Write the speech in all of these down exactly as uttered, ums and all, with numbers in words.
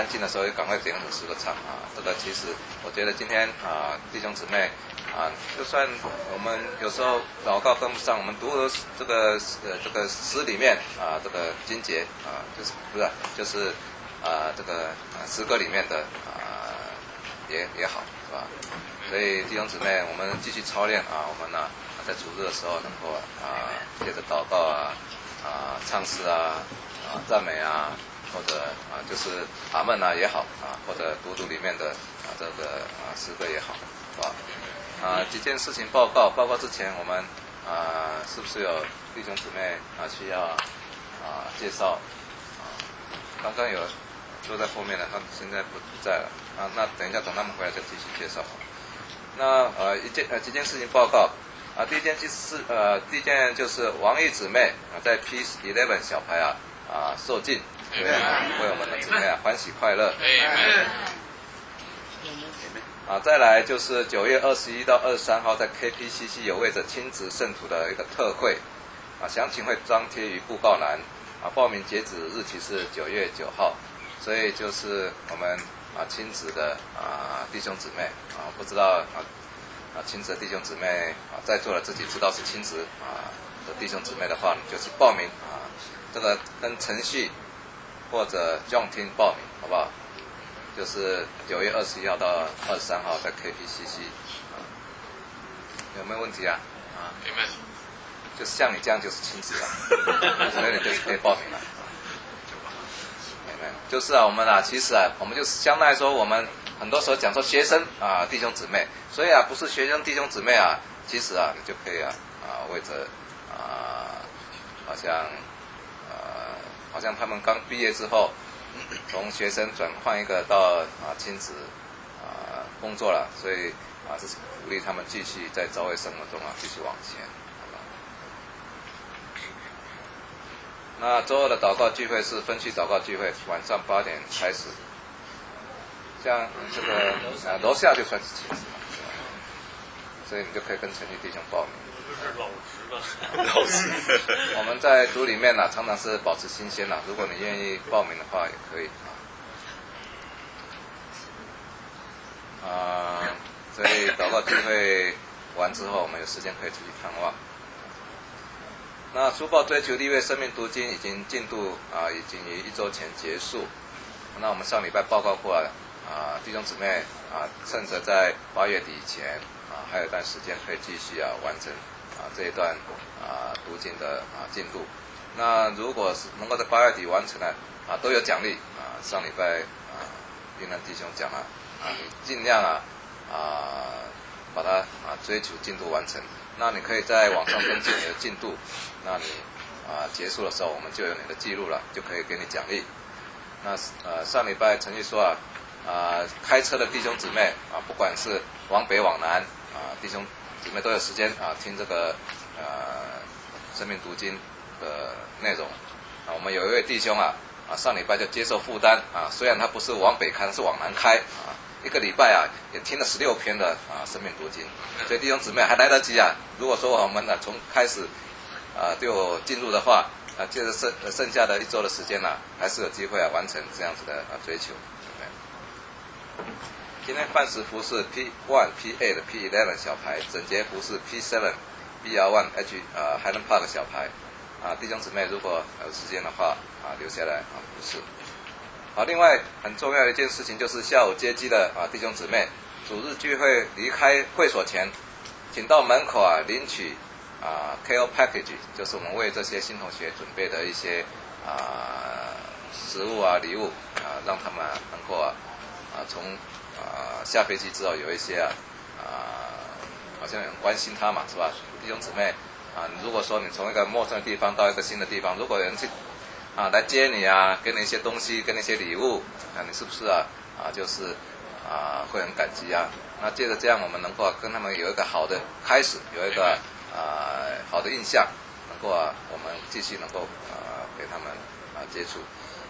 干净的时候，就赶快点五十个场啊。这个其实我觉得今天啊，弟兄姊妹啊，就算我们有时候祷告跟不上，我们读的这个呃这个诗里面啊，这个经节啊，就是不是就是啊这个啊诗歌里面的啊也也好，是吧？所以弟兄姊妹，我们继续操练啊，我们呢、啊、在主日的时候能够啊借着祷告啊啊唱诗啊啊赞美啊。或者啊，就是阿们啊也好啊，或者读读里面的啊这个啊诗歌也好，是吧？啊，几件事情报告，报告之前我们啊是不是有弟兄姊妹啊需要啊介绍啊？刚刚有坐在后面的，他们现在不不在了啊。那等一下等他们回来再继续介绍。那呃一件呃几件事情报告啊，第一件就是呃第一件就是王毅姊妹啊在 P 十一 小牌啊啊受尽。对啊，为我们的姊妹啊欢喜快乐。啊，再来就是九月二十一到二十三号在 K P C C 有为着亲子圣徒的一个特会，啊，详情会张贴于布告栏，啊，报名截止日期是九月九号，所以就是我们啊亲子的啊弟兄姊妹啊，不知道啊啊亲子的弟兄姊妹啊在座的自己知道是亲子啊的弟兄姊妹的话，你就去报名啊，这个跟程序。或者 John 听报名好不好？就是九月二十一号到二十三号在 K P C C， 啊，有没有问题啊？啊， 明白。 就是像你这样就是亲子了，所以你就是可以报名了。明白？就是啊，我们啊，其实啊，我们就是相当来说，我们很多时候讲说学生啊，弟兄姊妹，所以啊，不是学生弟兄姊妹啊，其实啊，你就可以啊啊，为着啊，好像。好像他们刚毕业之后，从学生转换一个到啊亲子啊工作了，所以啊这是鼓励他们继续在教会生活中啊继续往前。那周二的祷告聚会是分区祷告聚会，晚上八点开始。像这个啊楼下就算是亲子嘛，所以你就可以跟陈毅弟兄报名。 是老实的， 老实。我们在组里面呢、啊，常常是保持新鲜啦、啊。如果你愿意报名的话，也可以啊。啊，所以祷告聚会完之后，我们有时间可以出去探望。那书报追求立位生命读经已经进度啊，已经于一周前结束。那我们上礼拜报告过了啊，弟兄姊妹啊，趁着在八月底以前啊，还有一段时间可以继续啊完成。啊，这一段啊读经的啊进度，那如果是能够在八月底完成了啊，都有奖励啊。上礼拜啊，云南弟兄讲了啊，你尽量啊啊把它啊追求进度完成。那你可以在网上登记你的进度，那你啊结束的时候，我们就有你的记录了，就可以给你奖励。那呃上礼拜陈毅说啊啊开车的弟兄姊妹啊，不管是往北往南啊弟兄。姊妹都有时间啊听这个呃生命读经的内容啊。我们有一位弟兄啊啊上礼拜就接受负担啊，虽然他不是往北开，是往南开啊，一个礼拜啊也听了十六篇的啊生命读经，所以弟兄姊妹还来得及啊。如果说我们呢从开始啊就进入的话啊，接着剩剩下的一周的时间呢、啊，还是有机会啊完成这样子的啊追求。今天范时服是 P 一 P 八 P 十一 小牌，整节服是 P 七 B R 一 H 呃 Highland Park 小牌啊，弟兄姊妹如果有时间的话啊留下来啊服侍。好，另外很重要的一件事情就是下午接机的啊弟兄姊妹，主日聚会离开会所前，请到门口啊领取啊 K O Package， 就是我们为这些新同学准备的一些啊食物啊礼物啊，让他们能够啊啊从啊，下飞机之后有一些啊，啊，好像很关心他嘛，是吧？弟兄姊妹啊，如果说你从一个陌生的地方到一个新的地方，如果有人去啊来接你啊，给你一些东西，给你一些礼物，啊，你是不是啊啊就是啊会很感激啊？那借着这样，我们能够、啊、跟他们有一个好的开始，有一个啊好的印象，能够啊我们继续能够啊给他们啊接触。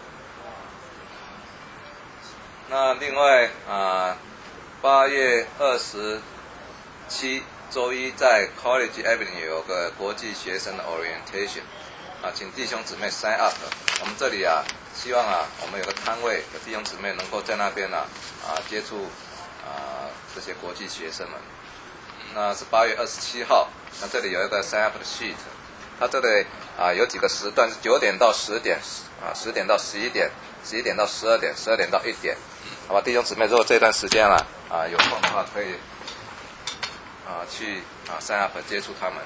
那另外啊，八月二十七周一在 College Avenue 有个国际学生的 orientation 啊，请弟兄姊妹 sign up。我们这里啊希望啊，我们有个摊位，有弟兄姊妹能够在那边啊啊接触啊这些国际学生们。那是八月二十七号，那这里有一个 sign up 的 sheet， 它这里啊有几个时段是九点到十点啊，十点到十一点，十一点到十二点，十二点到一点。好吧，弟兄姊妹，如果这段时间啊啊有空的话，可以啊去啊 sign up 接触他们。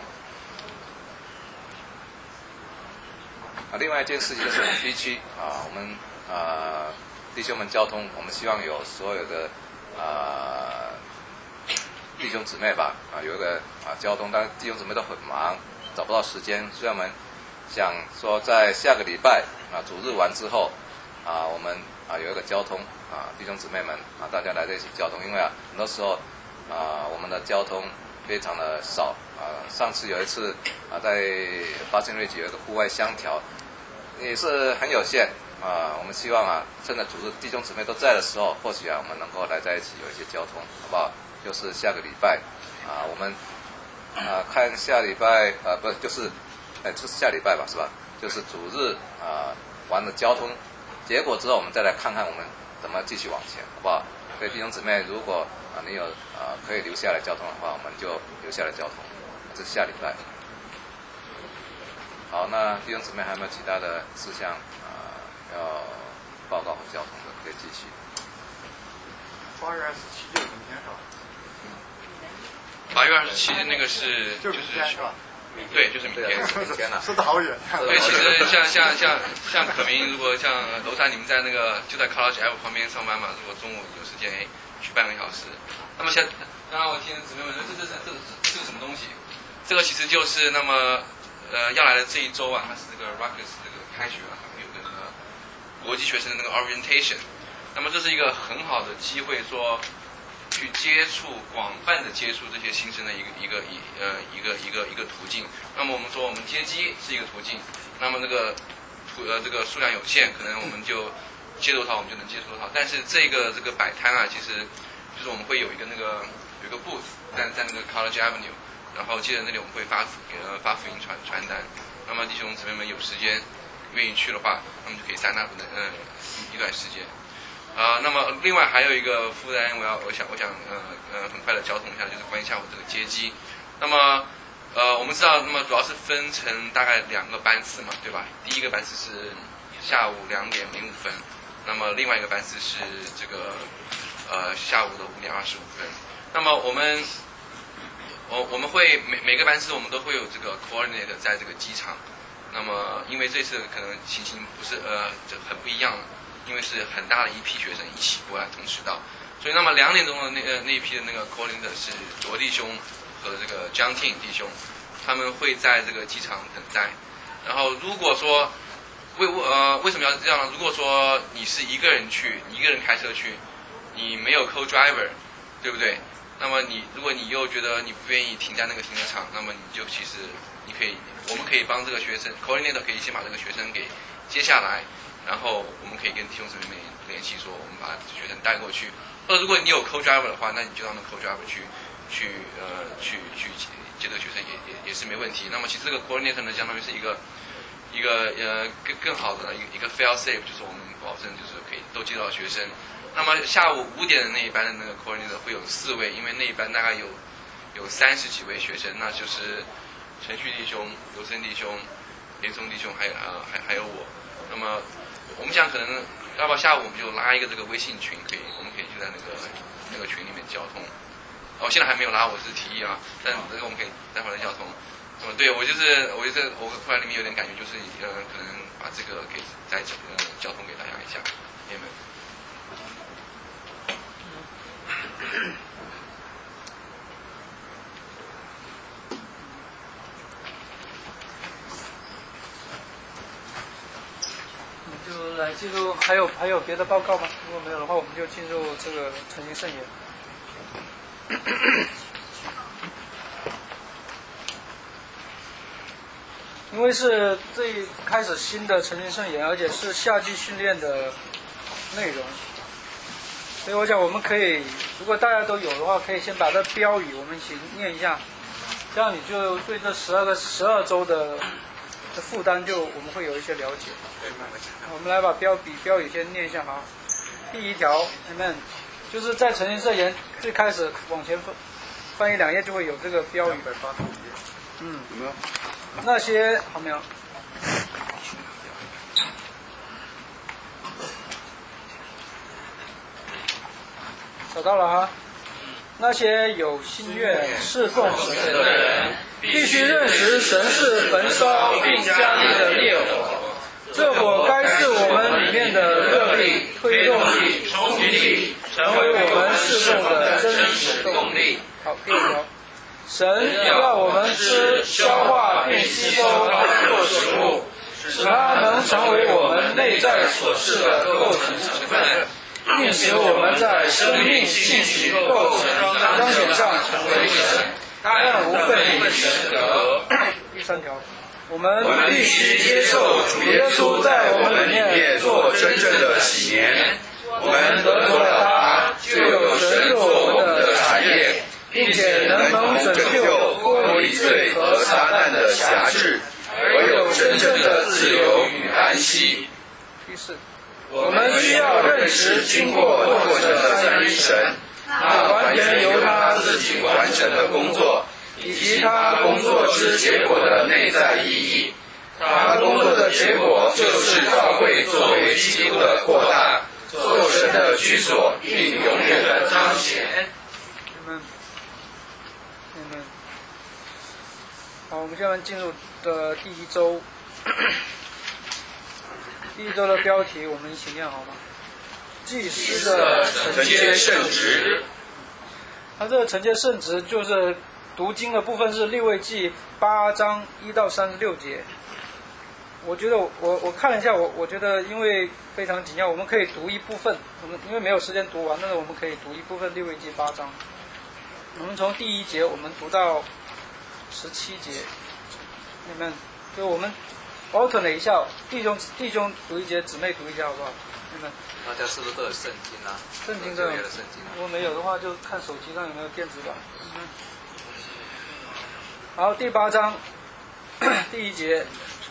啊，另外一件事情就是 B 区啊，我们啊弟兄们交通，我们希望有所有的啊弟兄姊妹吧啊有一个啊交通，但是弟兄姊妹都很忙，找不到时间，所以我们想说在下个礼拜啊主日完之后啊，我们啊有一个交通啊弟兄姊妹们啊大家来在一起交通，因为啊很多时候啊我们的交通非常的少啊，上次有一次啊在八千瑞吉有一个户外相调。也是很有限啊，我们希望啊，趁着主日弟兄姊妹都在的时候，或许啊，我们能够来在一起有一些交通，好不好？就是下个礼拜啊，我们啊看下礼拜啊，不就是，哎，就是下礼拜吧，是吧？就是主日啊完了交通结果之后，我们再来看看我们怎么继续往前，好不好？所以弟兄姊妹，如果啊你有啊可以留下来交通的话，我们就留下来交通，这是下礼拜。好，那弟兄姊妹还有没有其他的事项啊、呃、要报告和交通的，可以继续。 八月二十七就是明天是吧？ 八月二十七那个是就是明天是吧？ 对，就是明天。 明天了。 说得好远。 对，其实像像像像可明，如果像楼上你们在那个就在 College F 旁边上班嘛，如果中午有时间去半个小时，那么像刚刚我听姊妹们说，这这这这这是什么东西？这个其实就是那么。呃，要来的这一周啊，它是这个 Rutgers 这个开学啊，有个那个国际学生的那个 orientation， 那么这是一个很好的机会，说去接触广泛的接触这些新生的一个一个一呃一个一个一个途径。那么我们说我们接机是一个途径，那么那个途呃这个数量有限，可能我们就接触到我们就能接触到，但是这个这个摆摊啊，其实就是我们会有一个那个有一个 booth 在在那个 College Avenue。然后接着那里我们会发呃发福音传传单，那么弟兄姊妹们有时间愿意去的话，那么就可以sign up的嗯一段时间，啊、呃，那么另外还有一个负担，我要我想我想呃呃很快的交通一下，就是关于下午这个接机，那么呃我们知道，那么主要是分成大概两个班次嘛，对吧？第一个班次是下午两点零五分，那么另外一个班次是这个呃下午的五点二十五分，那么我们。我我们会每每个班次我们都会有这个 coordinator 在这个机场，那么因为这次可能情形不是呃就很不一样了，因为是很大的一批学生一起过来同时到，所以那么两点钟的那呃那一批的那个 coordinator 是卓弟兄和这个 John Ting 弟兄，他们会在这个机场等待，然后如果说为呃为什么要这样呢？如果说你是一个人去，你一个人开车去，你没有 co-driver， 对不对？那么你，如果你又觉得你不愿意停在那个停车场，那么你就其实你可以，我们可以帮这个学生 coordinator 可以先把这个学生给接下来，然后我们可以跟弟兄姊妹联系说，我们把学生带过去。或者如果你有 co-driver 的话，那你就让那 co-driver 去去呃去去接接这个学生也也也是没问题。那么其实这个 coordinator 呢，相当于是一个一个呃更更好的一个一个 fail safe， 就是我们保证就是可以都接到学生。那么下午五点的那一班的那个 coordinator 会有四位，因为那一班大概有有三十几位学生，那就是程序弟兄、刘森弟兄、连松弟兄，还有呃还还有我。那么我们想可能要不要下午我们就拉一个这个微信群，可以我们可以就在那个那个群里面交通。哦，现在还没有拉，我是提议啊，但这个我们可以待会儿再交通。那么对我就是我就是我突然里面有点感觉，就是呃可能把这个给再呃交通给大家一下，姐妹们。 就来进入，还有还有别的报告吗？如果没有的话，我们就进入这个诚心圣言。因为是最开始新的诚心圣言，而且是夏季训练的内容，所以我想我们可以，如果大家都有的话，可以先把这标语我们一起念一下，这样你就对这十二个十二周的的负担就我们会有一些了解。我们来把标笔标语先念一下哈。第一条 ，Amen， 就是在陈情圣言最开始往前翻翻译两页就会有这个标语。嗯， 有没有？ 那些好没有？找到了哈。那些有心愿侍奉神的人，必须认识神是焚烧并加力的烈火，这火该是我们里面的热力、推动力、冲击力，成为我们侍奉的真实动力。好，第二条，神要我们吃、消化并吸收它做食物，使它能成为我们内在所示的构成成分，并使我们在生命信息构成彰显上成为神，但无分离神德。第三条，我们必须接受主耶稣在我们里面做真正的洗年，我们得着了他，就有神做我们的产业，并且能能拯救脱离罪和撒旦的辖制，而有真正的自由与安息。第四，我们需要认识经过透过的三一神，那完全由他自己完成的工作，以及他工作之结果的内在意义。他工作的结果就是教会作为基督的扩大，做神的居所，并永远的彰显。嗯嗯。好，我们现在进入的第一周。第一周的标题我们一起念好吗？祭司的承接圣职。它这个承接圣职就是读经的部分是利未记八章一到三十六节。我觉得我我看了一下，我我觉得因为非常紧要，我们可以读一部分，我们因为没有时间读完，但是我们可以读一部分利未记八章。我们从第一节我们读到十七节，你们就我们alternate一下，弟兄弟兄读一节，姊妹读一下，好不好？你们大家是不是都有圣经啊？ 圣经这种， 有的圣经啊。 如果没有的话，就看手机上有没有电子版。嗯。好，第八章第一节，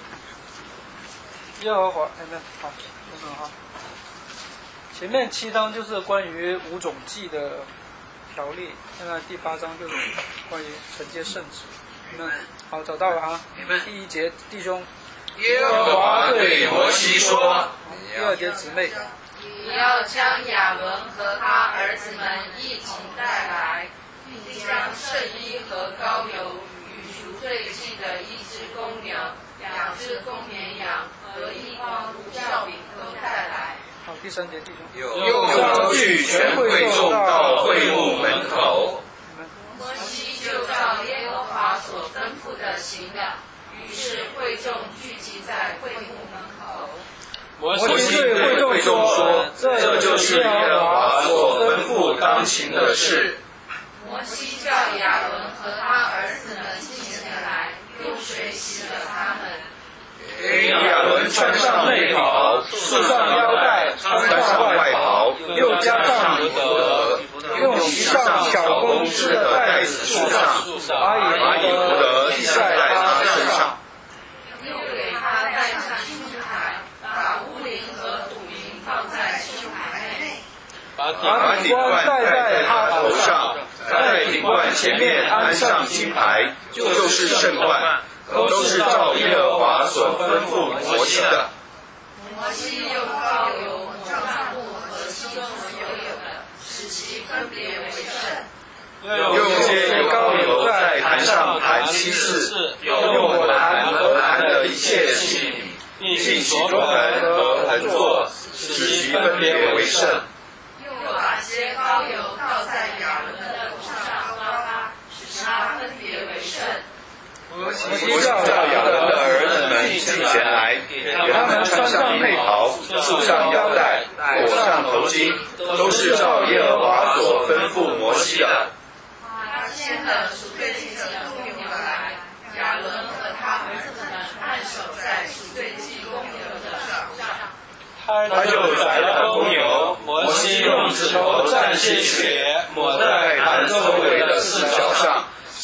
耶和华，哎，没有，好，为什么哈？前面七章就是关于五种祭的条例，现在第八章就是关于承接圣旨。嗯，好，找到了哈。第一节，弟兄。 耶和华对摩西说：“ 第二节姊妹， 你要将亚伦和他儿子们一起带来，并将圣衣和膏油与赎罪祭的一只公牛、两只公绵羊和一包无酵饼都带来。” 好，第三节弟兄， 又招聚全会众到会幕门口。摩西就照耶和华所吩咐的行了。于是会众聚集在会幕门口。 摩西对会众说：“这就是耶和华所吩咐当行的事。” 摩西叫亚伦和他儿子们进前来，用水洗了他们。 给亚伦穿上内袍，束上腰带，穿上外袍，又加上以弗得，用其上小公织的带子束上，把以弗得系在他身上。 又给他戴上胸牌，把乌灵和土灵放在胸牌内。 把顶冠戴在他头上，在顶冠前面安上金牌，就是圣冠。都是照耶和华所吩咐摩西的。 摩西用膏油抹上木和其中所有的，使其分别为圣。 又借膏油在坛上弹七次，用火坛和坛的一切器皿，并所盆和盆座，使其分别为圣。 又把些膏油倒在亚伦的头上，膏他，使他分别为圣。 摩西叫亚伦的儿子们进前来，给他们穿上内袍，束上腰带，裹上头巾，都是照耶和华所吩咐摩西的。 他牵了赎罪祭的公牛来，亚伦和他儿子们按手在赎罪祭公牛的手上。 他就宰了公牛，摩西用指头蘸些血，抹在坛周围的四角上。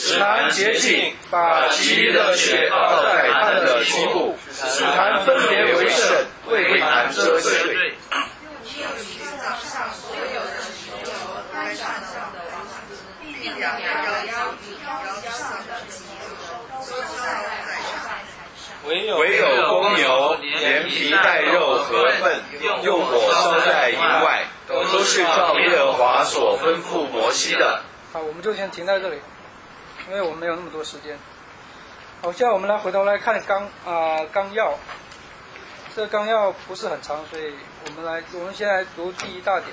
使坛洁净，把其余的血倒在坛的基部，使坛分别为圣，为坛遮罪。 又取早上所有的石油端上上的王子，并两条腰与腰上的基油收在台上。 唯有唯有公牛连皮带肉和粪，用火烧在营外，都是照耶和华所吩咐摩西的。 好，我们就先停在这里，因为我们没有那么多时间。好，现在我们来回头来看纲啊、呃、纲要。这个纲要不是很长，所以我们来，我们先来读第一大点。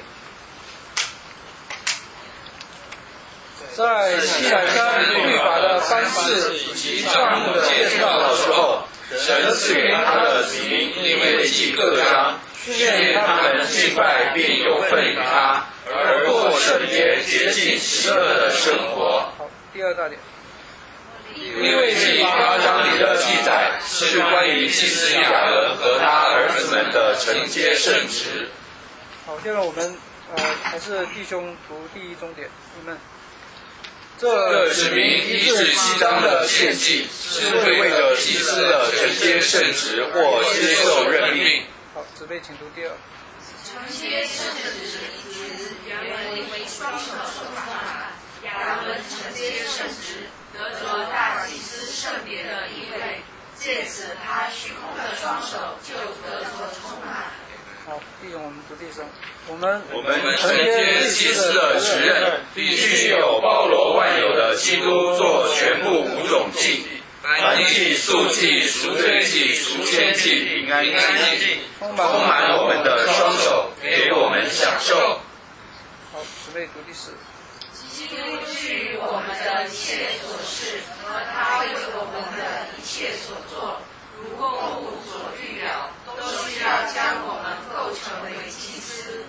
在西乃山律法的颁示以及账目的介绍的时候，神赐予他的子民利未记各章，训练他们敬拜并有份于他，而过圣洁洁净喜乐的生活。好，第二大点。利未记八章里的记载是关于祭司亚伦和他儿子们的承接圣职。好，现在我们呃还是弟兄读第一中点，你们。这指明一至七章的献祭是为了祭司的承接圣职或接受任命。好，姊妹请读第二。 承接圣职一词原文为双手手法，亚伦承接圣职，得着大祭司圣别的意味，借此他虚空的双手就得着充满。 好，弟兄，我们读第三。我们我们承接祭司的职任，必须有包罗万有的基督做全部五种祭：燔祭、素祭、赎罪祭、赎愆祭、平安祭，充满我们的双手，给我们享受。 好，姊妹读第四。 基督据我们的一切所事和他为我们的一切所做，如公务所预表，都需要将我们构成为祭司。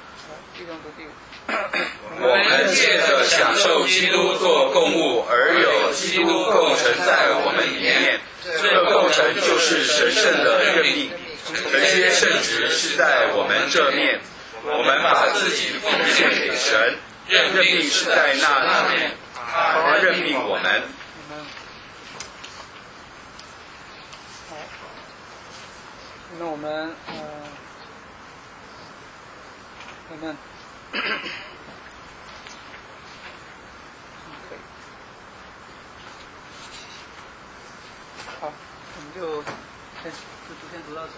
我们借着享受基督做供物，而有基督构成在我们里面。这构成就是神圣的任命。承接圣职是在我们这面，我们把自己奉献给神，任命是在那面，他任命我们。 那我们呃，我们。好，我们就先就逐渐读到这。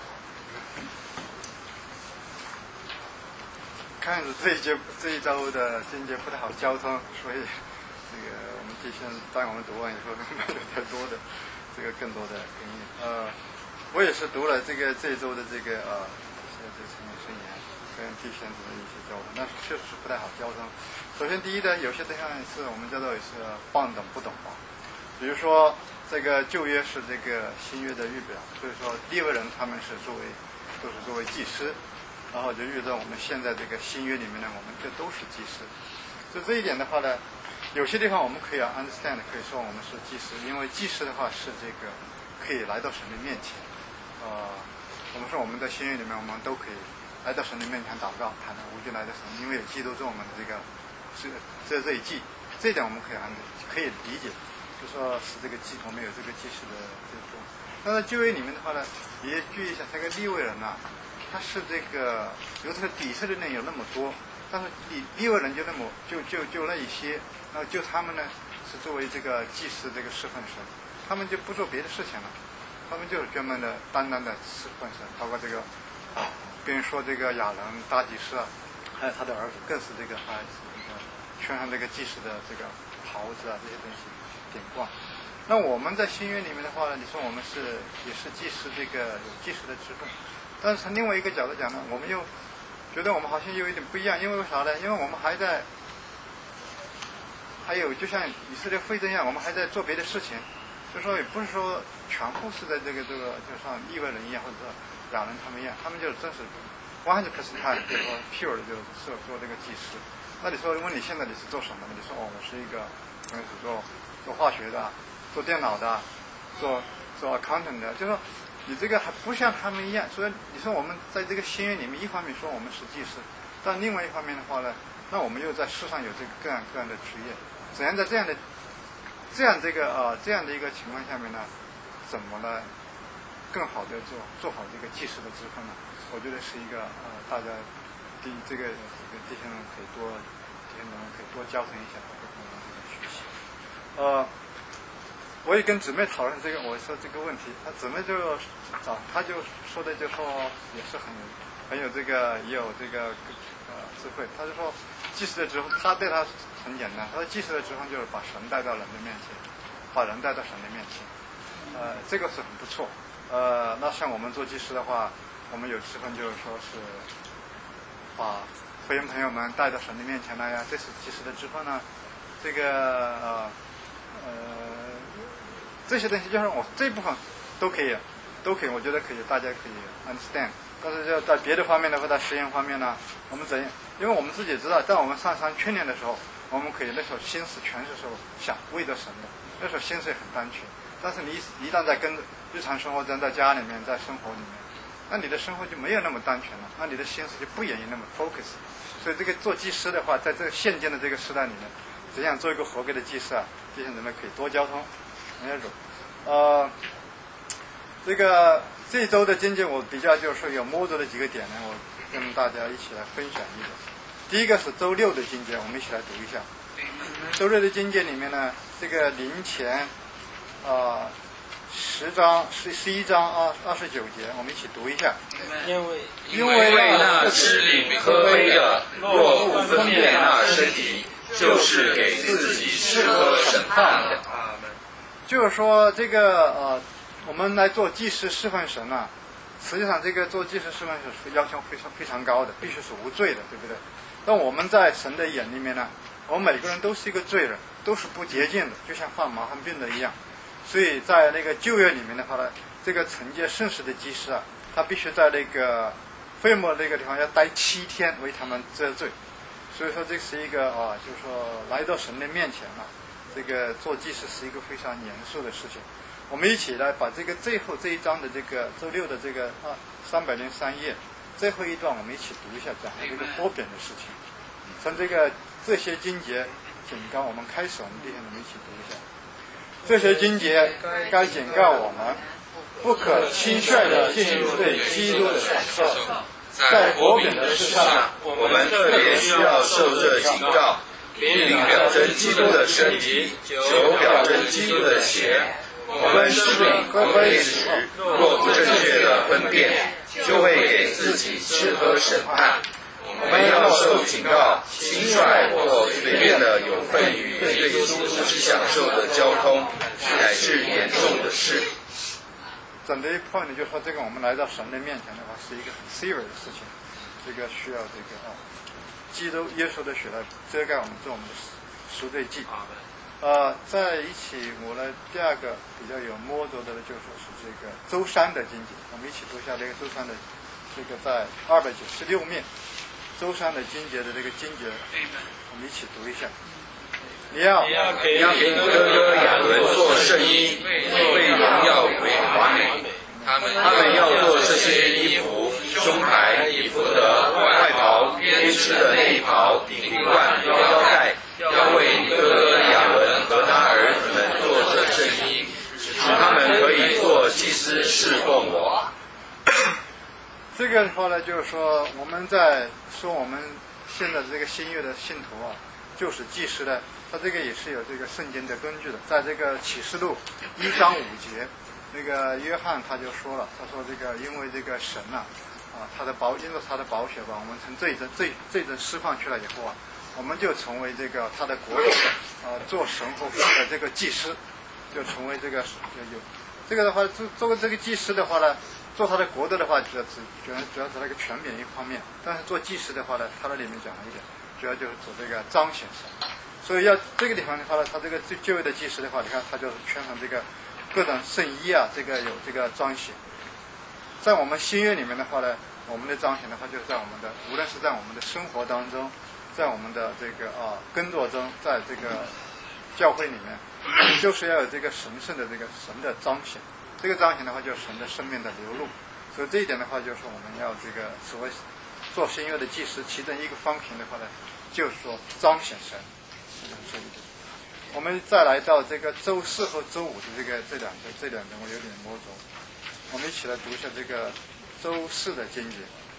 看着这一节这一周的经节不太好交通，所以这个我们弟兄当我们读完以后，没有太多的这个更多的经验。呃，我也是读了这个这一周的这个呃，这个成语宣言。跟弟兄的一些交通，但是确实是不太好交通。首先，第一呢，有些地方是我们叫做是半懂不懂吧。比如说，这个旧约是这个新约的预表，所以说利未人他们是作为都是作为祭司，然后就遇到我们现在这个新约里面呢，我们这都是祭司。所以这一点的话呢，有些地方我们可以 understand， 可以说我们是祭司，因为祭司的话是这个可以来到神的面前。呃，我们说我们在新约里面，我们都可以来到神的面前祷告，谈无尽来的神，因为有基督做我们的这个这这这一祭，这一点我们可以可以理解，就说是这个祭我们有这个祭祀的这种。但是旧约里面的话呢，也注意一下，这个利未人呐、啊，他是这个有这个以色列人有那么多，但是利利未人就那么就就就那一些，然后就他们呢是作为这个祭祀这个侍奉神，他们就不做别的事情了，他们就是专门的单单的侍奉神，包括这个。跟人说这个亚伦大祭司啊，还有他的儿子，更是这个啊，这个穿上这个祭司的这个袍子啊，这些东西典冠。那我们在新约里面的话呢，你说我们是也是祭司，这个有祭司的职分，但是从另外一个角度讲呢，我们又觉得我们好像有一点不一样，因为为啥呢？因为我们还在，还有就像以色列非这样，我们还在做别的事情，所以说也不是说全部是在这个这个，就像利未人一样，或者说亚伦他们一样，他们就是真是one hundred percent time，就是说 pure 的，就是做这个祭司。那你说，问你现在你是做什么的？你说哦，我是一个，我是做做化学的，做电脑的，做做 accountant 的，就是说你这个还不像他们一样。所以你说我们在这个新约里面，一方面说我们是祭司，但另外一方面的话呢，那我们又在世上有这个各样各样的职业，怎样在这样的这样这个啊、呃、这样的一个情况下面呢，怎么呢更好的做做好这个祭祀的支分呢？我觉得是一个呃大家对这个这个弟兄们可以多弟兄们可以多交谈一下，多跟这个学习。呃，我也跟姊妹讨论这个，我说这个问题，她姊妹就啊，她就说的就说也是很很有这个也有这个呃智慧，她就说祭祀的支分，她对她很简单，她说祭祀的支分就是把神带到人的面前，把人带到神的面前，呃，这个是很不错。呃，那像我们做祭司的话，我们有支分就是说是把会员朋友们带到神的面前来呀，这是祭司的支分呢。这个呃呃这些东西就是我这一部分都可以，都可以，我觉得可以，大家可以 understand。但是就在别的方面的话，在实验方面呢，我们怎样？因为我们自己知道，在我们上山训练的时候，我们可以那时候心思全是时候想为着神的，那时候心思也很单纯。但是你一旦在跟日常生活中，在家里面，在生活里面，那你的生活就没有那么单纯了，那你的心思就不愿意那么 focus。所以这个做祭司的话，在这个现今的这个时代里面，怎样做一个合格的祭司啊？弟兄姊妹可以多交通，那种。呃，这个这一周的经节我比较就是说有摸着的几个点呢，我跟大家一起来分享一个。第一个是周六的经节，我们一起来读一下。周六的经节里面呢，这个灵前啊。呃十章十十一章二二十九节，我们一起读一下。 因为因为那吃饼喝杯的，若不分辨那身体，就是给自己吃喝审判的。 就是说，这个呃，我们来做祭司侍奉神啊，实际上这个做祭司侍奉神是要求非常非常高的，必须是无罪的，对不对？但我们在神的眼里面呢，我们每个人都是一个罪人，都是不洁净的，就像患麻风病的一样。所以在那个旧约里面的话呢，这个惩戒圣事的祭司啊，他必须在那个会幕那个地方要待七天为他们遮罪。所以说这是一个啊，就是说来到神的面前啊，这个做祭司是一个非常严肃的事情。我们一起来把这个最后这一章的这个周六的这个啊三百零三页最后一段，我们一起读一下，讲这个波贬的事情。从这个这些经节警告我们开始，我们弟兄们一起读一下。这些经节该警告我们，不可轻率地进入对基督的享受。在薄饼的事上， 我们特别需要受这警告，并表征基督的身体，求表征基督的血。我们吃饼喝杯时，若不正确的分辨，就会给自己吃喝审判。我们要受警告，轻率或随便的有份于对基督之享受的交通，乃是严重的事。 整的一 point 就是说，这个我们来到神的面前的话，是一个很 serious 的事情，这个需要这个啊，基督耶稣的血来遮盖我们，做我们的赎罪祭。呃，在一起，我呢第二个比较有摸着的，就说是这个周三的经节，我们一起读一下这个周三的，这个在二百九十六面。周三的经节的这个经节，我们一起读一下。你要给哥哥亚伦做圣衣，为荣耀为华美。他们他们要做这些衣服，胸牌、以弗得、外袍、编织的内袍、顶冠、腰带，要为你哥哥亚伦和他儿子们做这圣衣，使他们可以做祭司侍奉我。 这个的话呢，就是说我们在说我们现在这个新约的信徒啊，就是祭司的，他这个也是有这个圣经的根据的。在这个启示录一章五节，那个约翰他就说了，他说这个因为这个神啊，啊他的宝，因为他的宝血吧，我们从罪证罪罪证释放出来以后啊，我们就成为这个他的国度啊，做神和父的这个祭司，就成为这个有这个的话，做做个这个祭司的话呢。做他的国度的话，主要只主要主要是那个权柄一方面，但是做祭司的话呢，他的里面讲了一点，主要就是指这个彰显神。所以要这个地方的话呢，他这个最就位的祭司的话，你看他就是圈上这个各种圣衣啊，这个有这个彰显。在我们新约里面的话呢，我们的彰显的话，就是在我们的无论是在我们的生活当中，在我们的这个啊工作中，在这个教会里面，就是要有这个神圣的这个神的彰显。这个彰显的话，就是神的生命的流露，所以这一点的话，就是说我们要这个所谓做新约的祭司，其中一个方形的话呢，就是说彰显神，这一点。 我们再来到这个周四和周五的这个这两个这两个我有点摸着，我们一起来读一下这个周四的经节。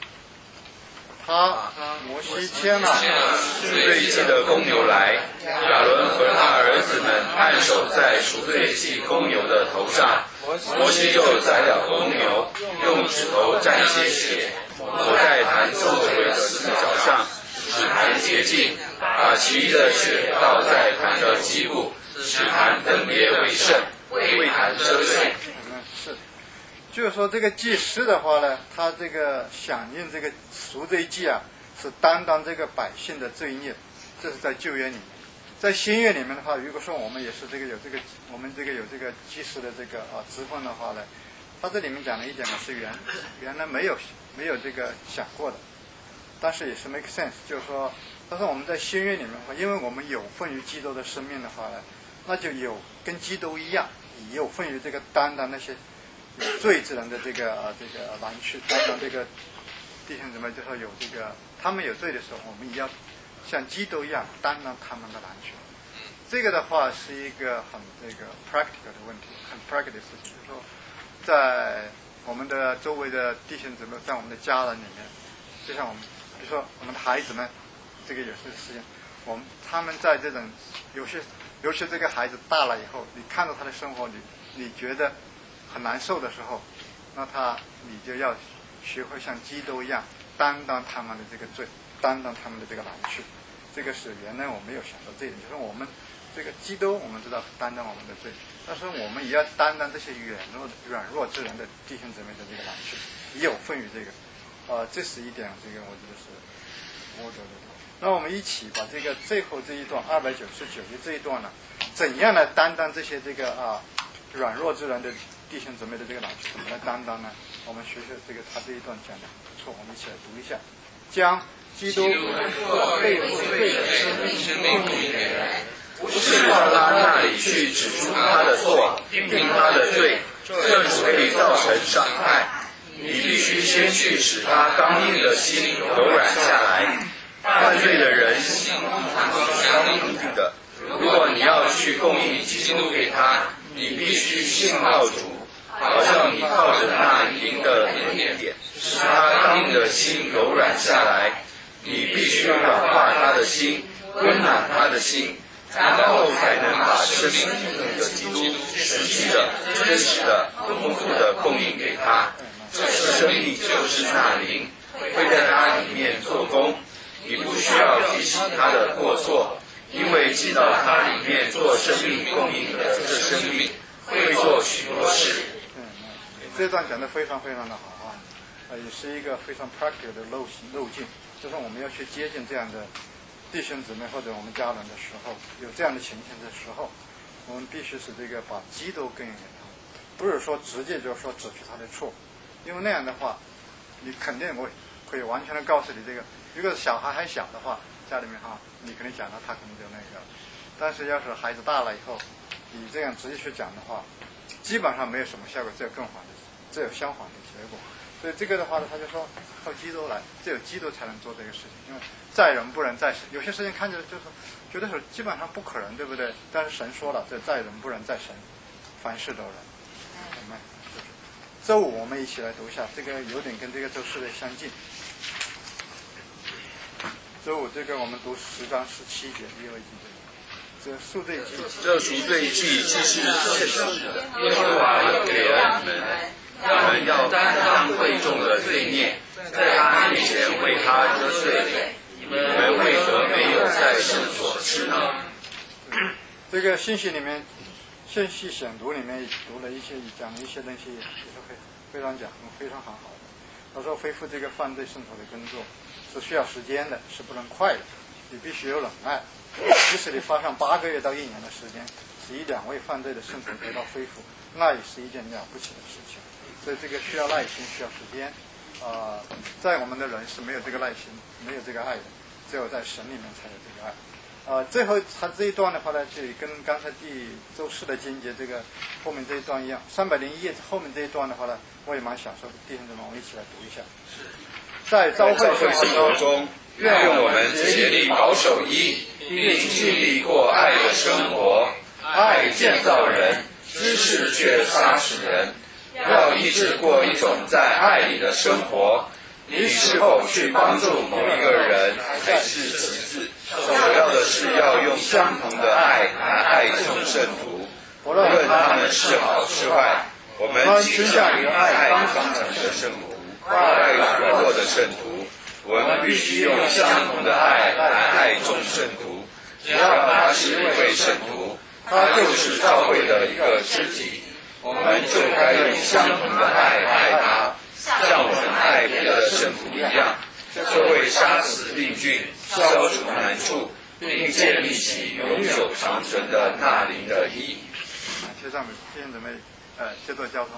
他摩西牵了赎罪祭的公牛来，亚伦和他儿子们按手在赎罪祭公牛的头上，摩西就宰了公牛，用指头蘸些血，抹在坛周围的四角上，使坛洁净，把其余的血倒在坛的基部，使坛分别为圣，为坛遮罪。 是，就是说这个祭司的话呢，他这个响应这个赎罪祭啊，是担当这个百姓的罪孽，这是在旧约里面。在新约里面的话，如果说我们也是这个有这个我们这个有这个祭司的这个啊职分的话呢，他这里面讲了一点呢是原原来没有没有这个想过的，但是也是 make sense， 就是说，但是我们在新约里面的话，因为我们有份于基督的生命的话呢，那就有跟基督一样，也有份于这个担当那些有罪之人的这个啊这个难去担当这个弟兄姊妹，就说有这个他们有罪的时候，我们也要像基督一样担当他们的难去。这个的话是一个很这个 practical 的问题，很 practical 的事情，就是说，在我们的周围的弟兄姊妹，在我们的家人里面，就像我们，比如说我们的孩子们，这个有些事情，我们他们在这种有些，尤其这个孩子大了以后，你看到他的生活里，你觉得很难受的时候，那他你就要学会像基督一样担当他们的这个罪，担当他们的这个难处。这个是原来我没有想到这一点，就是我们这个基督我们知道担当我们的罪，但是我们也要担当这些软弱软弱之人的弟兄姊妹的这个难处，也有份于这个，呃，这是一点，这个我觉得是我觉得。那我们一起把这个最后这一段二百九十九节这一段呢，怎样来担当这些这个啊软弱之人的弟兄姊妹的这个难处，怎么来担当呢？我们学学这个他这一段讲的不错，我们一起来读一下，将基督背负罪的生命供应给人， 不是到他那里去指出他的错，定他的罪，这只会造成伤害。你必须先去使他刚硬的心柔软下来。犯罪的人心刚硬的，如果你要去供应基督给他，你必须信靠主，好像你靠着那灵的恩典，使他刚硬的心柔软下来。你必须软化他的心，温暖他的心，然后才能把生命的基督实际的、真实的、丰富的供应给他。这生命就是那灵，会在他里面做工。你不需要记起他的过错，因为记到他里面做生命供应的这生命，会做许多事。 嗯，这段讲得非常非常的好啊，呃，也是一个非常 practical 的路路径。就是我们要去接近这样的弟兄姊妹或者我们家人的时候，有这样的情形的时候，我们必须是这个把基督供应给他，不是说直接就说指出他的错，因为那样的话，你肯定会会完全的告诉你这个，如果小孩还小的话，家里面哈，你肯定讲到他肯定就那个，但是要是孩子大了以后，你这样直接去讲的话，基本上没有什么效果，只有更反的，只有相反的结果。所以这个的话呢，他就说靠基督来，只有基督才能做这个事情，因为在人不能在神，有些事情看着就是觉得是基本上不可能，对不对？但是神说了，这在人不能在神，凡事都能。明白？周五我们一起来读一下，这个有点跟这个周四的相近。周五这个我们读十章十七节，第二节。这赎罪祭， 这赎罪祭既是现实的，耶和华又给了你们。你们要担当贵重的罪孽，在他面前为他遮罪。你们为何没有在圣所吃呢？ 这个信息里面，信息选读里面读了一些，讲了一些东西，也是非非常讲非常很好的。他说恢复这个犯罪圣所的工作是需要时间的，是不能快的，你必须有忍耐。即使你花上八个月到一年的时间，使一两位犯罪的圣所得到恢复，那也是一件了不起的事情。所以这个需要耐心，需要时间。呃，在我们的人是没有这个耐心，没有这个爱的，只有在神里面才有这个爱。呃，最后他这一段的话呢，就跟刚才第周四的经节这个后面这一段一样。三百零一页后面这一段的话呢，我也蛮享受的。弟兄姊妹，我们一起来读一下。在召会生活中， 愿我们竭力保守义，并尽力过爱的生活。爱建造人，知识却杀死人。要立志过一种在爱里的生活。你是否去帮助某一个人还是其次，首要的是要用相同的爱来爱众圣徒，无论他们是好是坏。我们倾向于爱方程的圣徒，爱软弱的圣徒。我们必须用相同的爱来爱众圣徒。只要他是一位圣徒，他就是教会的一个肢体，我们就该用相同的爱爱他，像我们爱别的圣徒一样，就会杀死病菌，消除难处，并建立起永久长存的那灵的义。 接上面弟兄姊妹，呃，接着交通。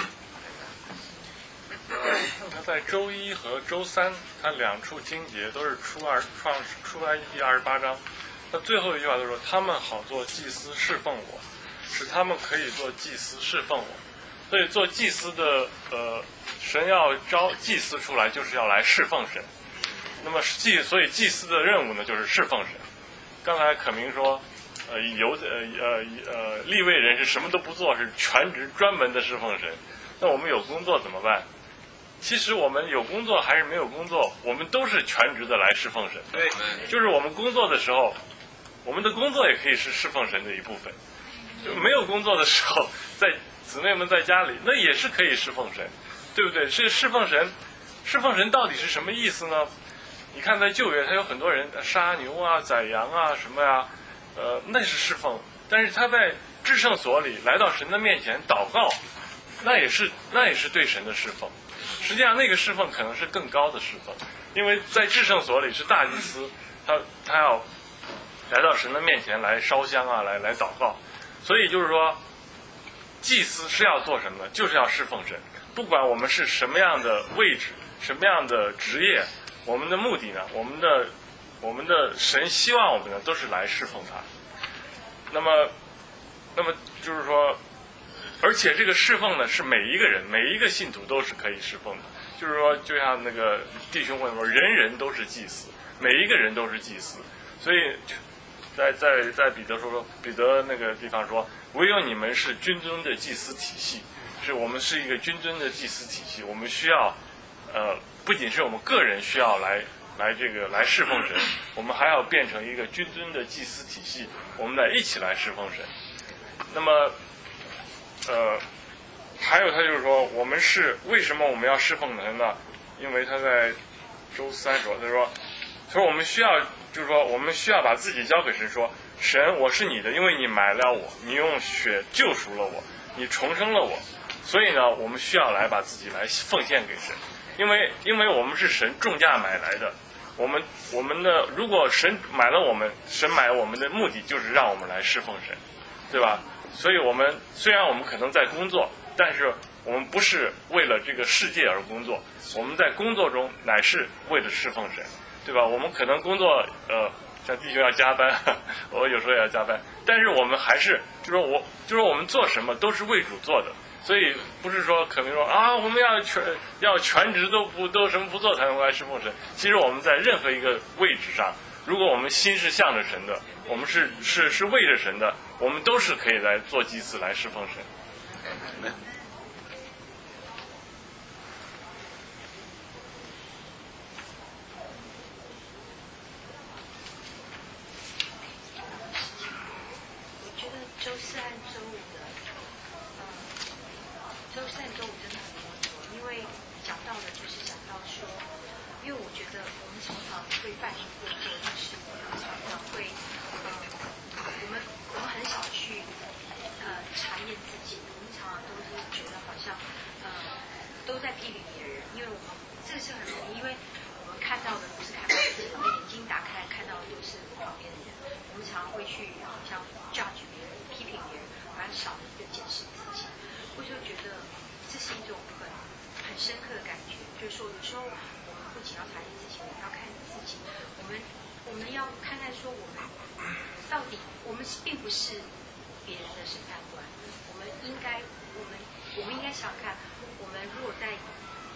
那在周一和周三，它两处经节都是出二创出埃及第二十八章。那最后一句话就说：“他们好做祭司侍奉我，使他们可以做祭司侍奉我。”所以做祭司的，呃，神要招祭司出来，就是要来侍奉神。那么祭，所以祭司的任务呢，就是侍奉神。刚才可明说，呃，犹呃呃呃，利未人是什么都不做，是全职专门的侍奉神。那我们有工作怎么办？其实我们有工作还是没有工作，我们都是全职的来侍奉神。对，就是我们工作的时候，我们的工作也可以是侍奉神的一部分。就没有工作的时候，在姊妹们在家里，那也是可以侍奉神，对不对？是侍奉神，侍奉神到底是什么意思呢？你看在旧约，他有很多人杀牛啊、宰羊啊什么呀，呃，那是侍奉。但是他在至圣所里来到神的面前祷告，那也是那也是对神的侍奉。实际上那个侍奉可能是更高的侍奉，因为在至圣所里是大祭司，他他要来到神的面前来烧香啊，来来祷告。所以就是说，祭司是要做什么呢？就是要侍奉神。不管我们是什么样的位置，什么样的职业，我们的目的呢？我们的我们的神希望我们呢，都是来侍奉他。那么，那么就是说，而且这个侍奉呢，是每一个人、每一个信徒都是可以侍奉的。就是说，就像那个弟兄问说，人人都是祭司，每一个人都是祭司。所以，在在在彼得说说，彼得那个地方说，唯有你们是君尊的祭司体系，是我们是一个君尊的祭司体系，我们需要，呃，不仅是我们个人需要来来这个来侍奉神，我们还要变成一个君尊的祭司体系，我们来一起来侍奉神。那么，呃，还有他就是说，我们是为什么我们要侍奉神呢？因为他在周三说，他说，他说我们需要，就是说我们需要把自己交给神，说神，我是你的，因为你买了我，你用血救赎了我，你重生了我，所以呢，我们需要来把自己来奉献给神，因为因为我们是神重价买来的，我们我们的如果神买了我们，神买我们的目的就是让我们来侍奉神，对吧？所以我们虽然我们可能在工作，但是我们不是为了这个世界而工作，我们在工作中乃是为了侍奉神，对吧？我们可能工作呃。像弟兄要加班，我有时候也要加班，但是我们还是就说我就说我们做什么都是为主做的，所以不是说可能说啊我们要全要全职都不都什么不做才能来侍奉神。其实我们在任何一个位置上，如果我们心是向着神的，我们是是是为着神的，我们都是可以来做祭司来侍奉神。 周四和周五的，呃，周四和周五真的很多，因为讲到的就是讲到说，因为我觉得我们常常会犯一个错，就是我们常常会，呃，我们我们很少去呃查验自己，我们常常都是觉得好像呃都在批评别人，因为我们这是很容易，因为我们看到的不是看到自己，我们眼睛打开看到的都是旁边的人，我们常常会去好像 judge 别人。批评别人，蛮少的一个检视自己，我就觉得这是一种很很深刻的感觉。就是说，有时候我们不仅要查验自己，我们要看自己，我们我们要看看说我们到底我们并不是别人的审判官，我们应该我们我们应该想想看，我们如果在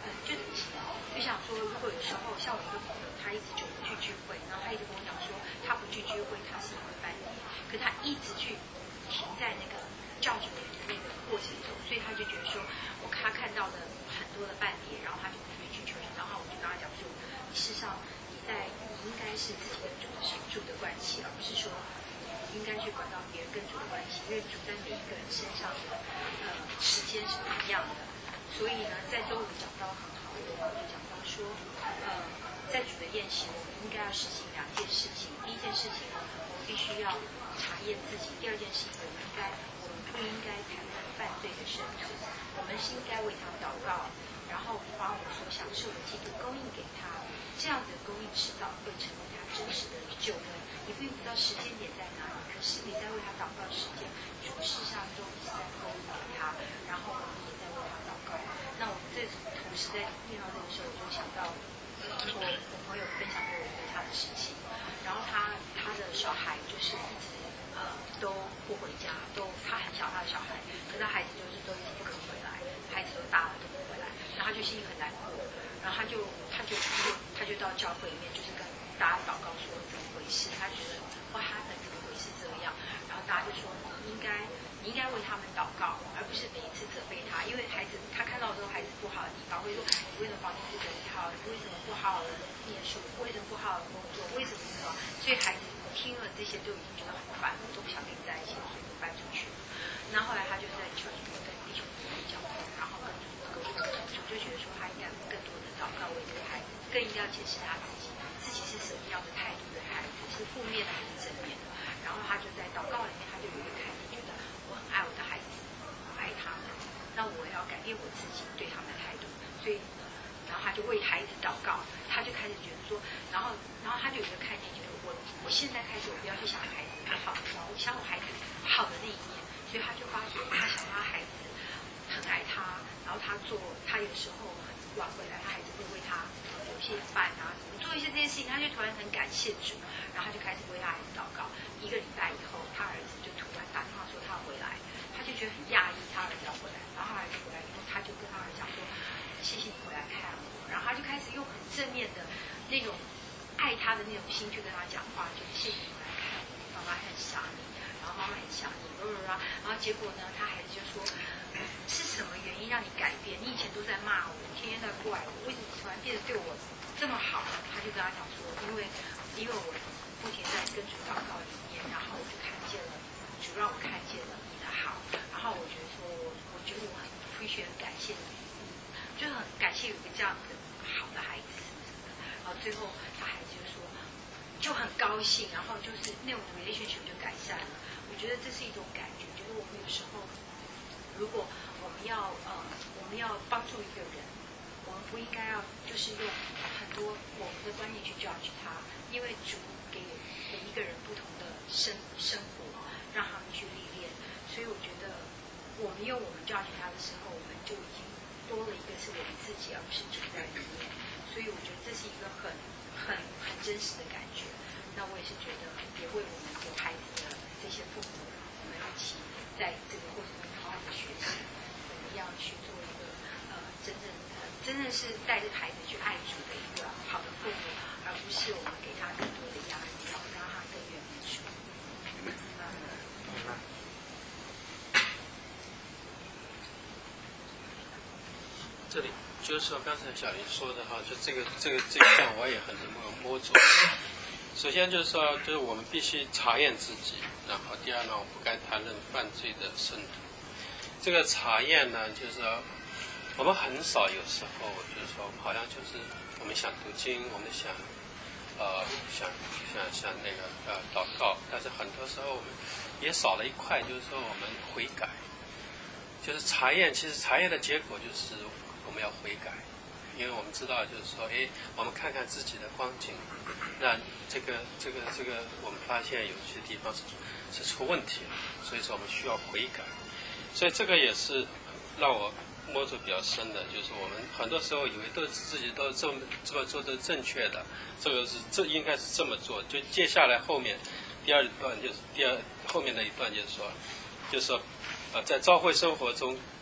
嗯，就怎么形容？就想说，如果有时候像我一个朋友，他一直就不去聚会，然后他一直跟我讲说，他不去聚会，他是因为半年，可他一直去停在那个教主的那个过程中，所以他就觉得说，我他看到了很多的半年，然后他就不愿意去求神，然后我就跟他讲说，事实上你在你应该是自己跟主的主的关系，而不是说你应该去管到别人跟主的关系，因为主在每一个人身上的呃时间是不一样的。所以呢，在周五讲到很好的，就讲到说，呃，在主的宴席，我们应该要实行两件事情。第一件事情呢，我们必须要查验自己；第二件事情，我们应该，我们不应该谈论犯罪的圣徒，我们是应该为他祷告，然后把我们所享受的基督供应给他。这样子的供应迟早会成为他真实的救恩。你并不知道时间点在哪里，可是你在为他祷告的时间，主事上都一直在供应给他，然后我们也在为他祷告。那我这同时在念到这个时候，我就想到我我朋友分享过我对他的事情，然后他他的小孩就是一直呃都不回家，都他很小他的小孩，可是孩子就是都一直不肯回来，孩子都大了都不回来，然后他就心里很难过，然后他就他就他就他就到教会里面就是跟大家祷告说怎么回事，他觉得哇他怎么回事这样，然后大家就说你应该。你应该为他们祷告，而不是彼此责备他。因为孩子他看到之后孩子不好的地方，会说你为什么房间不整理好？你为什么不好好的念书？为什么不好好的工作？为什么什么？所以孩子听了这些都已经觉得很烦了，都不想跟你在一起，所以就搬出去了。那后来他就在求主跟弟兄姊妹交通，然后跟主跟主就觉得说他应该更多的祷告为这个孩子，更应该要解释他自己，自己是什么样的态度的孩子，是负面的还是正面的。然后他就在祷告里面，他就有一个看见，觉得我很爱我的孩子，我爱他们，那我要改变我自己对他们的态度。所以，然后他就为孩子祷告，他就开始觉得说，然后，然后他就有一个看见，觉得我我现在开始，我不要去想孩子不好，然后我想我孩子好的那一面，所以他就发觉他想他孩子很爱他，然后他做，他有时候很晚回来，他孩子会为他有一些饭啊，做一些这些事情，他就突然很感谢主，然后他就开始为他孩子祷告。一个礼拜以后，他儿子就突然打电话说他要回来，他就觉得很讶异，他儿子要回来。然后他儿子回来以后，他就跟他儿子讲说：“谢谢你回来看我。”然后他就开始用很正面的那种爱他的那种心去跟他讲话，就是谢谢你回来看我，妈妈很想你，然后妈妈很想你，然后结果呢，他孩子就说：“是什么原因让你改变？你以前都在骂我，天天在怪我，为什么突然变得对我这么好？”他就跟他讲说：“因为，因为我不停在跟主祷告里面，然后我就看见了，主让我看见了你的好，然后我觉得说，我我觉得我很必须很感谢你，就很感谢有一个这样子好的孩子什么什么的。然后最后他孩子就说，就很高兴，然后就是那种 relationship 就改善了。我觉得这是一种感觉，就是我们有时候，如果我们要呃，我们要帮助一个人。我们不应该要就是用很多我们的观念去教育他，因为主给每一个人不同的生生活，让他们去历练。所以我觉得我们用我们教育他的时候，我们就已经多了一个是我们自己，而不是主在里面。所以我觉得这是一个很很很真实的感觉。那我也是觉得，也为我们有孩子的这些父母，我们一起在这个过程中好好的学习，怎么样去做一个呃真正。真正是带着孩子去爱主的一个好的父母，而不是我们给他更多的压力，然后让他更远离主。 这里就是说刚才小林说的哈，就这个这个这一项我也很能够摸着。首先就是说，就是我们必须查验自己，然后第二呢，我不该谈论犯罪的圣徒。这个查验呢，就是说。我们很少，有时候就是说，我们好像就是我们想读经，我们想，呃，想想想那个呃祷告，但是很多时候我们也少了一块，就是说我们悔改，就是查验。其实查验的结果就是我们要悔改，因为我们知道就是说，哎，我们看看自己的光景，那这个这个这个，我们发现有些地方是是出问题了，所以说我们需要悔改。所以这个也是让我。摸着比较深的，就是我们很多时候以为都是自己都这么这么做都正确的，这个是这应该是这么做。就接下来后面第二段就是第二后面的一段就是说，就是说呃在教会生活中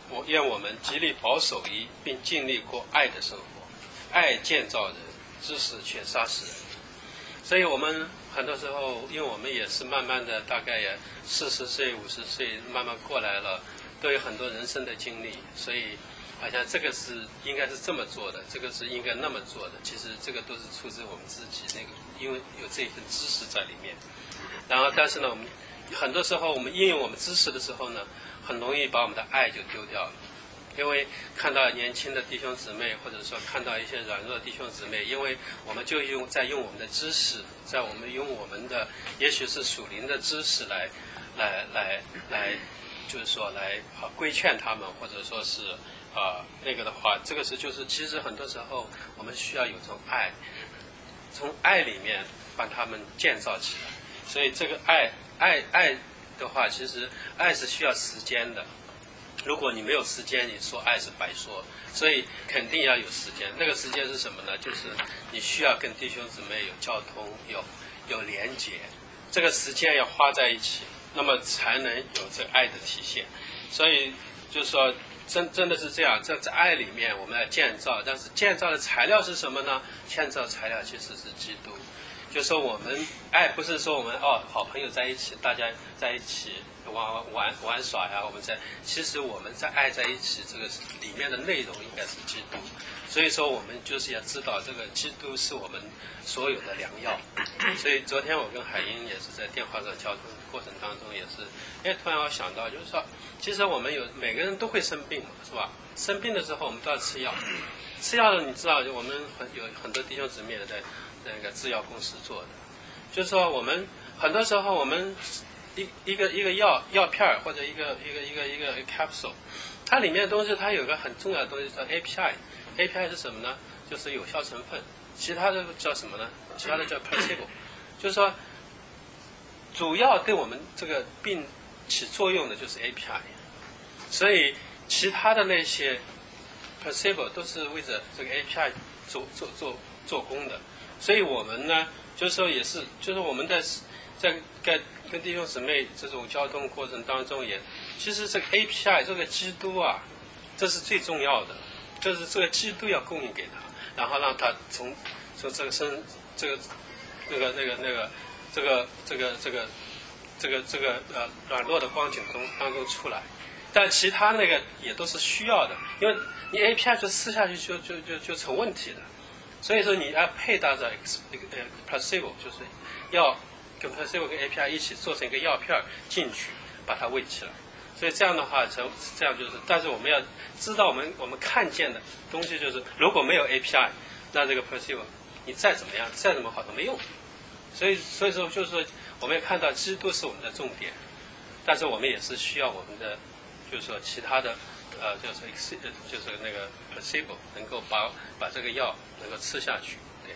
我愿我们极力保守一，并尽力过爱的生活。爱建造人，知识却杀死人。所以我们很多时候，因为我们也是慢慢的，大概也四十岁、五十岁，慢慢过来了，都有很多人生的经历，所以好像这个是应该是这么做的，这个是应该那么做的。其实这个都是出自我们自己那个，因为有这一份知识在里面。然后，但是呢，我们很多时候我们应用我们知识的时候呢，很容易把我们的爱就丢掉了。因为看到年轻的弟兄姊妹，或者说看到一些软弱的弟兄姊妹，因为我们就用在用我们的知识，在我们用我们的也许是属灵的知识来来来来，就是说来啊规劝他们，或者说是啊那个的话，这个是就是其实很多时候我们需要有这种爱，从爱里面把他们建造起来。所以这个爱爱爱的话，其实爱是需要时间的。如果你没有时间，你说爱是白说，所以肯定要有时间。那个时间是什么呢？就是你需要跟弟兄姊妹有交通，有有连结，这个时间要花在一起，那么才能有这爱的体现。所以就是说，真真的是这样，在在爱里面我们要建造，但是建造的材料是什么呢？建造材料其实是基督。就是说我们爱不是说我们哦好朋友在一起，大家在一起玩玩玩耍呀，我们在其实我们在爱在一起，这个里面的内容应该是基督。所以说我们就是要知道这个基督是我们所有的良药。所以昨天我跟海英也是在电话上交通过程当中也是，哎，突然我想到就是说，其实我们有每个人都会生病嘛，是吧？生病的时候我们都要吃药，吃药呢，你知道我们很有很多弟兄姊妹也在那个制药公司做的，就是说我们很多时候我们一一个一个药药片或者一个一个一个一个 capsule， 它里面的东西它有个很重要的东西叫 A P I。A P I 是什么呢？就是有效成分。其他的叫什么呢？其他的叫 placebo， 就是说主要对我们这个病起作用的就是 A P I， 所以其他的那些 placebo 都是为着这个 A P I 做做做做工的。所以我们呢，就是说也是，就是我们在在跟跟弟兄姊妹这种交通过程当中也，其实这个 A P I 这个基督啊，这是最重要的，就是这个基督要供应给他，然后让他从从这个身这个那个那个那个这个这个这个这个这个呃软弱的光景中当中出来，但其他那个也都是需要的，因为你 A P I 就吃下去就就就就成问题了。所以说你要配搭着 placebo， 就是要跟 placebo 跟 A P I 一起做成一个药片进去，把它喂起来。所以这样的话，成这样就是，但是我们要知道我们我们看见的东西就是，如果没有 A P I， 那这个 placebo 你再怎么样再怎么好都没用。所以所以说就是说，我们要看到基督是我们的重点，但是我们也是需要我们的，就是说其他的。呃，就是 ex 就是那个 placebo 能够把把这个药能够吃下去，对。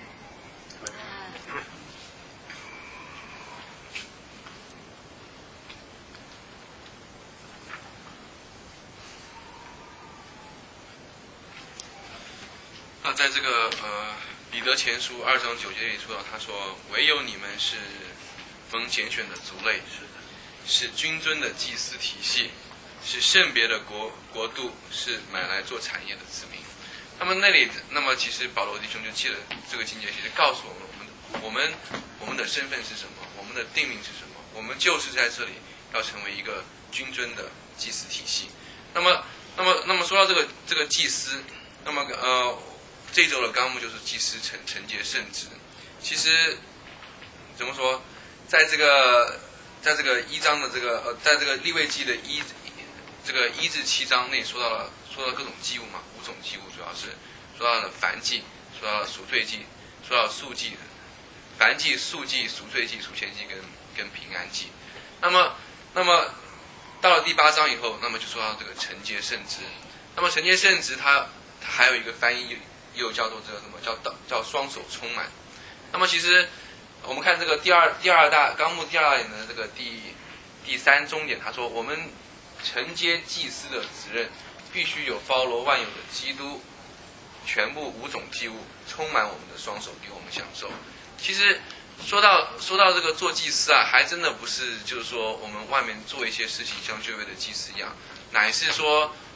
那在这个呃彼得前书二章九节里说到，他说：“唯有你们是蒙拣选的族类，是君尊的祭司体系。”是圣别的国国度，是买来做产业的子民。那么那里，那么其实保罗弟兄就借了这个经节，其实告诉我们，我们我们我们的身份是什么，我们的定命是什么？我们就是在这里要成为一个君尊的祭司体系。那么，那么，那么说到这个这个祭司，那么呃，这周的纲目就是祭司承承接圣职。其实怎么说，在这个在这个一章的这个呃，在这个利未记的一。这个一至七章内说到了说到各种祭物嘛，五种祭物主要是说到了燔祭，说到了赎罪祭，说到了素祭，燔祭、素祭、赎罪祭、赎愆祭跟跟平安祭。那么那么到了第八章以后，那么就说到这个承接圣职。那么承接圣职，它它还有一个翻译又叫做这个什么叫叫双手充满。那么其实我们看这个第二第二大纲目第二大点的这个第第三中点，他说我们。承接祭司的责任，必须有包罗万有的基督，全部五种祭物充满我们的双手，给我们享受。其实说到说到这个做祭司啊，还真的不是就是说我们外面做一些事情像这位的祭司一样，乃是说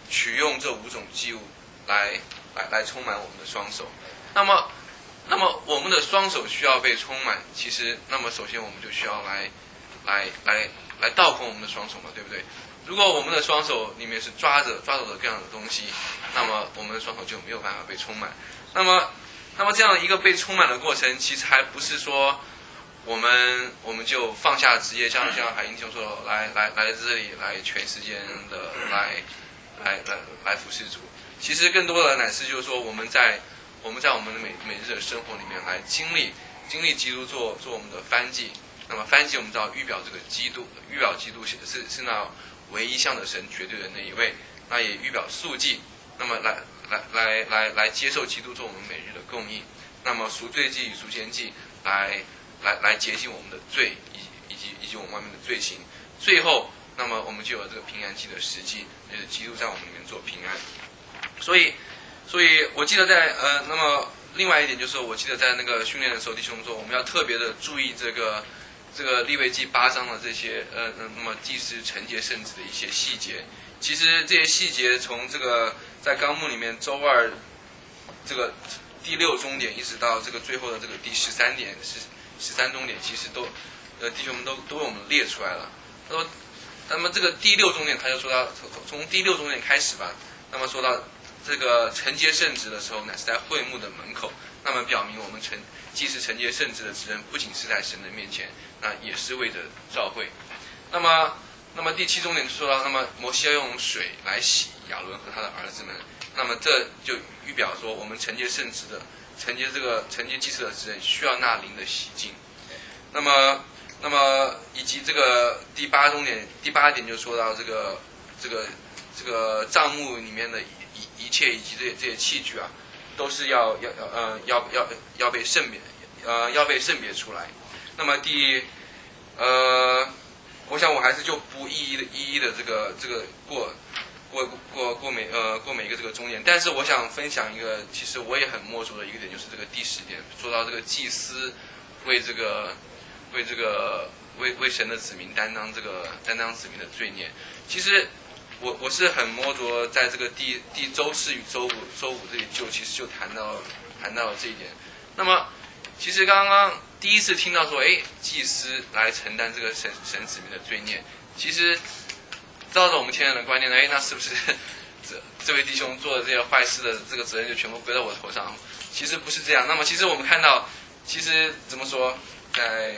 取用这五种祭物来来来充满我们的双手。那么，那么我们的双手需要被充满，其实，那么首先我们就需要来来来来倒空我们的双手嘛，对不对？如果我们的双手里面是抓着抓着的各样的东西，那么我们的双手就没有办法被充满。那么，那么这样一个被充满的过程，其实还不是说我们我们就放下职业，像像海英兄说，来来来这里来全时间的来来来来服侍主。其实更多的乃是就是说我们在我们在我们的每每日的生活里面来经历经历基督做做我们的燔祭。那么燔祭我们知道预表这个基督，预表基督是是是那唯一向的神绝对的那一位，那也预表赎祭。那么来来来来来接受基督做我们每日的供应。那么赎罪祭与赎愆祭来来来洁净我们的罪，以以及以及我们外面的罪行。最后，那么我们就有这个平安祭的实际，就是基督在我们里面做平安。所以，所以我记得在呃，那么另外一点就是，我记得在那个训练的时候，弟兄说我们要特别的注意这个这个利未记八章的这些呃，那么祭司承接圣旨的一些细节。其实这些细节从这个在纲目里面周二这个第六终点，一直到这个最后的这个第十三点十十三终点，其实都呃弟兄们都都为我们列出来了。他说，那么这个第六终点，他就说到从从第六终点开始吧。那么说到这个承接圣职的时候，乃是在会幕的门口。那么表明我们承祭司承接圣职的职任，不仅是在神的面前，那也是为着召会。那么，那么第七终点说到，那么摩西要用水来洗亚伦和他的儿子们。那么这就预表说，我们承接圣职的、承接这个承接祭司的职任，需要那灵的洗净。那么，那么以及这个第八终点，第八点就说到这个这个这个帐幕里面的一一切以及这些这些器具啊，都是要要呃要要要被圣别呃要被圣别出来。那么第呃，我想我还是就不一一的一一的这个这个过过过过每呃过每一个这个终点。但是我想分享一个，其实我也很摸着的一个点，就是这个第十点，说到这个祭司为这个为这个为为神的子民担当这个担当子民的罪孽。其实我我是很摸着，在这个第第周四与周五周五这里就其实就谈到谈到了这一点。那么其实刚刚第一次听到说，哎，祭司来承担这个神神子民的罪孽，其实照着我们天然的观念呢，哎，那是不是这这位弟兄做的这些坏事的这个责任就全部归到我头上？其实不是这样。那么其实我们看到，其实怎么说，在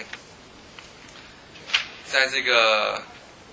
在这个。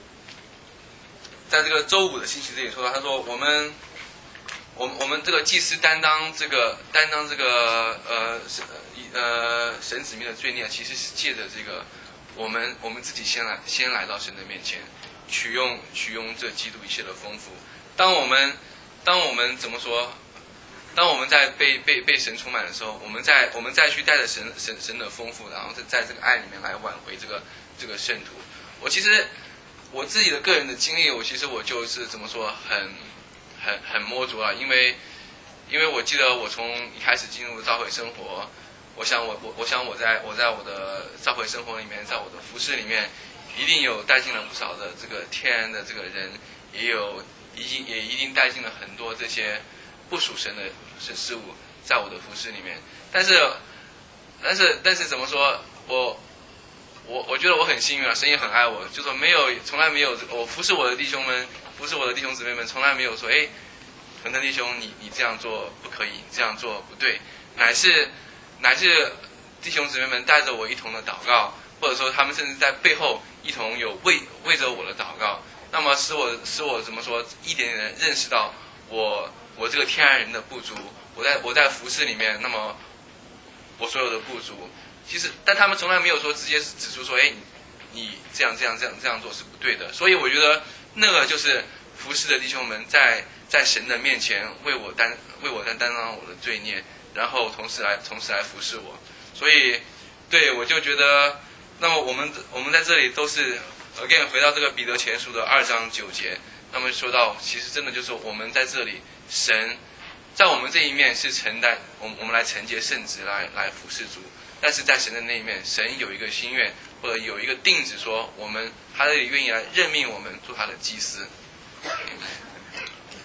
在这个周五的信息这里说到，他说我们，我们我们这个祭司担当这个担当这个呃神呃神子民的罪孽，其实是借着这个我们我们自己先来先来到神的面前，取用取用这基督一切的丰富。当我们当我们怎么说？当我们在被被被神充满的时候，我们在我们再去带着神神神的丰富，然后在在这个爱里面来挽回这个这个圣徒。我其实。我自己的个人的经历，我其实我就是怎么说，很很很摸着啊，因为因为我记得我从一开始进入教会生活，我想我我我想我在我在我的教会生活里面，在我的服事里面，一定有带进了不少的这个天然的这个人，也有一定也一定带进了很多这些不属神的事事物在我的服事里面，但是但是但是怎么说，我。我我觉得我很幸运啊，神也很爱我，就说没有，从来没有我服侍我的弟兄们，服侍我的弟兄姊妹们，从来没有说，哎，恒腾弟兄，你你这样做不可以，你这样做不对，乃是乃是弟兄姊妹们带着我一同的祷告，或者说他们甚至在背后一同有为为着我的祷告，那么使我使我怎么说，一点点认识到我我这个天然人的不足，我在我在服侍里面，那么我所有的不足。其实，但他们从来没有说直接指出说，哎，你你这样这样这样这样做是不对的。所以我觉得那个就是服侍的弟兄们在在神的面前为我担为我担担当我的罪孽，然后同时来同时来服侍我。所以，对我就觉得，那么我们我们在这里都是 again 回到这个彼得前书的二章九节，那么说到其实真的就是我们在这里，神在我们这一面是承担我们我们来承接圣职来来服侍主。但是在神的那一面，神有一个心愿，或者有一个定旨，说我们他这里愿意来任命我们做他的祭司。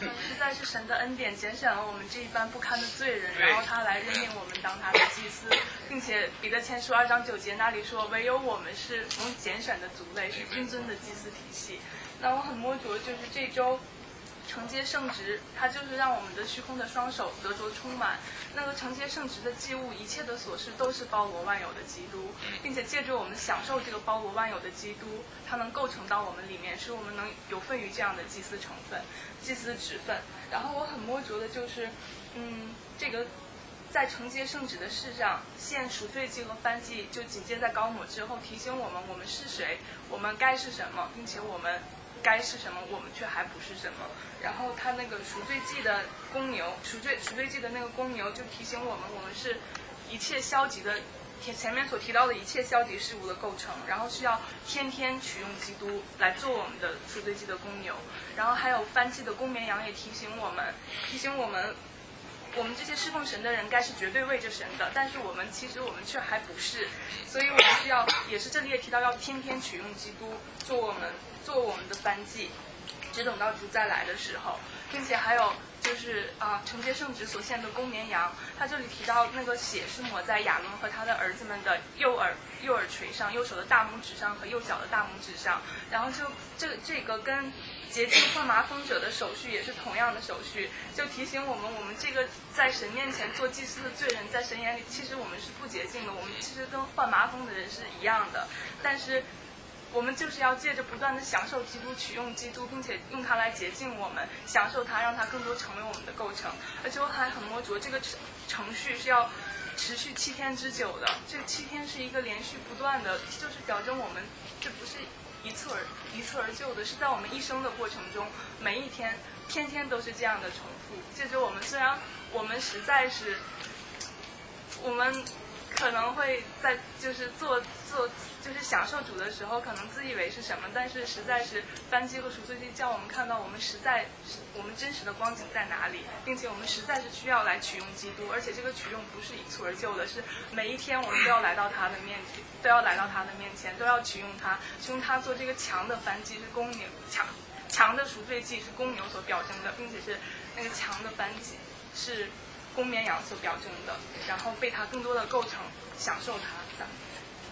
实在是神的恩典，拣选了我们这一般不堪的罪人，然后他来任命我们当他的祭司，并且彼得前书二章九节那里说，唯有我们是蒙拣选的族类，是君尊的祭司体系。那我很摸着，就是这周承接圣职，它就是让我们的虚空的双手得着充满。那个承接圣职的祭物，一切的琐事都是包罗万有的基督，并且借着我们享受这个包罗万有的基督，它能构成到我们里面，使我们能有份于这样的祭司成分、祭司职分。然后我很摸着的就是，嗯，这个在承接圣旨的事上，献赎罪祭和燔祭就紧接在高抹之后，提醒我们我们是谁，我们该是什么，并且我们该是什么，我们却还不是什么。然后他那个赎罪祭的公牛，赎罪赎罪祭的那个公牛就提醒我们，我们是一切消极的，前面所提到的一切消极事物的构成，然后需要天天取用基督来做我们的赎罪祭的公牛。然后还有燔祭的公绵羊也提醒我们，提醒我们。我们这些侍奉神的人该是绝对为着神的，但是我们其实我们却还不是，所以我们需要，也是这里也提到要天天取用基督做我们做我们的燔祭，只等到主再来的时候，并且还有就是啊、呃、承接圣旨所献的公绵羊，他这里提到那个血是抹在亚伦和他的儿子们的右耳右耳垂上、右手的大拇指上和右脚的大拇指上，然后就这这个跟洁净患麻风者的手续也是同样的手续，就提醒我们，我们这个在神面前做祭司的罪人，在神眼里其实我们是不洁净的，我们其实跟患麻风的人是一样的，但是我们就是要借着不断的享受基督，取用基督，并且用它来洁净我们，享受它，让它更多成为我们的构成。而且我还很摸着这个程程序是要持续七天之久的，这个七天是一个连续不断的，就是表征我们这不是一蹴而一蹴而就的，是在我们一生的过程中，每一天天天都是这样的重复。借着我们，虽然我们实在是，我们可能会在就是做做就是享受主的时候，可能自以为是什么，但是实在是燔祭和赎罪祭叫我们看到我们实在我们真实的光景在哪里，并且我们实在是需要来取用基督，而且这个取用不是一蹴而就的，是每一天我们都要来到他的面前，都要来到他的面前，都要取用他，取用他做这个强的燔祭是公牛，强强的赎罪祭是公牛所表征的，并且是那个强的燔祭是公绵羊所表征的，然后被它更多的构成，享受它。赞美。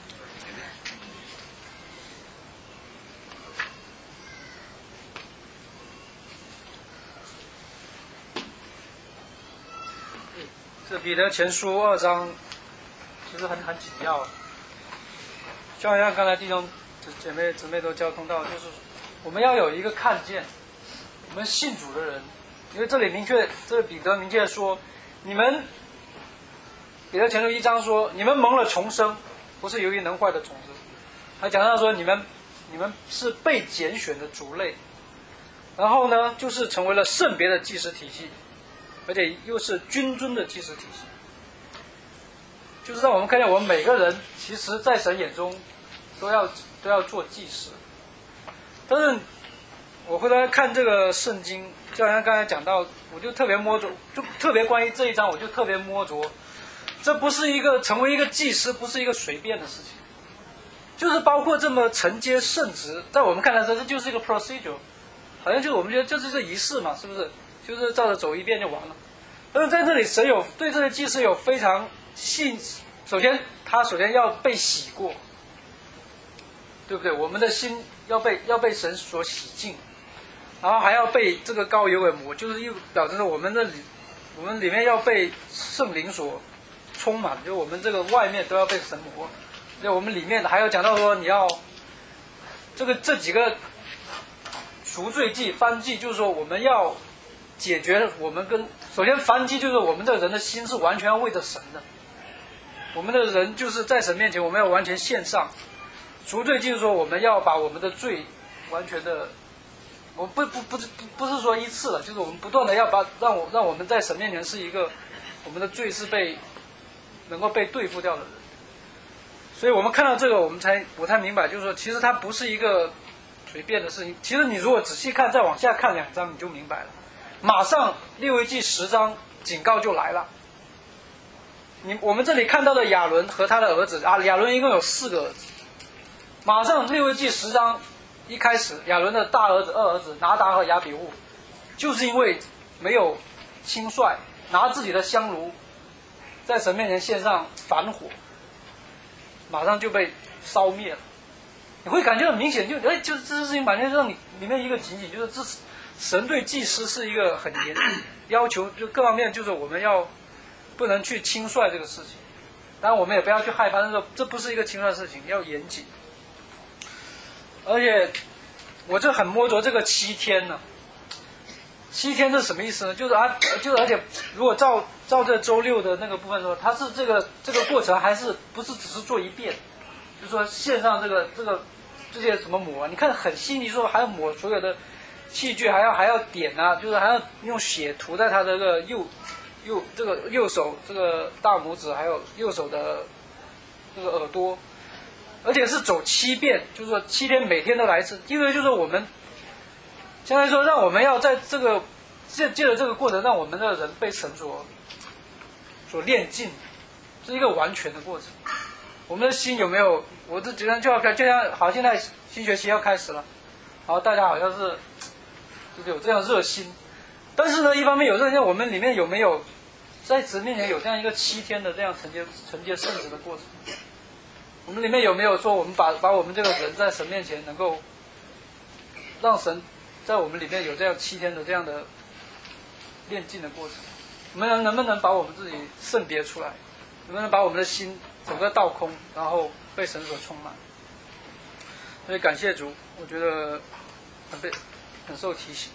这彼得前书二章其实很很紧要，就好像刚才弟兄姐妹姊妹都交通到，就是我们要有一个看见，我们信主的人，因为这里明确，这里彼得明确说，你们彼得前书一章说，你们蒙了重生，不是由于能坏的种子，还讲到说你们你们是被拣选的族类，然后呢，就是成为了圣别的祭司体系。而且又是君尊的祭司体系，就是让我们看见我们每个人其实在神眼中都要都要做祭司。但是我回来看这个圣经，就好像刚才讲到，我就特别摸着，就特别关于这一章，我就特别摸着，这不是一个成为一个祭司，不是一个随便的事情，就是包括这么承接圣职，在我们看来这就是一个 procedure， 好像就是我们觉得就是这仪式嘛，是不是？就是照着走一遍就完了。但是在这里，神有对这个祭司有非常细，首先他首先要被洗过，对不对？我们的心要被要被神所洗净，然后还要被这个膏油给抹，就是又表示我们的里我们里面要被圣灵所充满，就我们这个外面都要被神磨，就我们里面的还有讲到说你要这个这几个赎罪祭、燔祭，就是说我们要解决我们跟首先燔祭就是我们这个人的心是完全要为着神的，我们的人就是在神面前我们要完全献上。赎罪就是说我们要把我们的罪完全的，我不不不不不是说一次了，就是我们不断的要把让我让我们在神面前是一个我们的罪是被能够被对付掉的人。所以我们看到这个，我们才我才明白，就是说其实它不是一个随便的事情。其实你如果仔细看，再往下看两章，你就明白了。马上利未记十章警告就来了。你我们这里看到的亚伦和他的儿子啊，亚伦一共有四个儿子。马上利未记十章一开始，亚伦的大儿子、二儿子拿达和亚比户就是因为没有轻率，拿自己的香炉在神面前献上反火，马上就被烧灭了。你会感觉很明显，就哎，就是这事情感觉让你里面一个情景，就是这神对祭司是一个很严要求，就各方面就是我们要不能去轻率这个事情，当然我们也不要去害怕，但是这不是一个轻率的事情，要严谨。而且我就很摸着这个七天呢，七天是什么意思呢？就是啊，就是而且如果照照这周六的那个部分说，它是这个这个过程还是不是只是做一遍？就是说线上这个这个这些怎么抹啊？你看很细腻，说还要抹所有的器具，还要还要点啊，就是还要用血涂在他的这个右右这个右手这个大拇指，还有右手的这个耳朵，而且是走七遍，就是说七天每天都来一次，因为就是我们相当于说让我们要在这个借借着这个过程，让我们的人被神所所炼尽，是一个完全的过程。我们的心有没有？我这觉得就要开，就像好，现在新学期要开始了，然后大家好像是就是有这样热心，但是呢，一方面有热心，我们里面有没有在神面前有这样一个七天的这样承接承接圣职的过程？我们里面有没有说我们把把我们这个人在神面前能够让神在我们里面有这样七天的这样的炼尽的过程？我们能能不能把我们自己圣别出来？能不能把我们的心整个倒空，然后被神所充满？所以感谢主，我觉得很被很受提醒。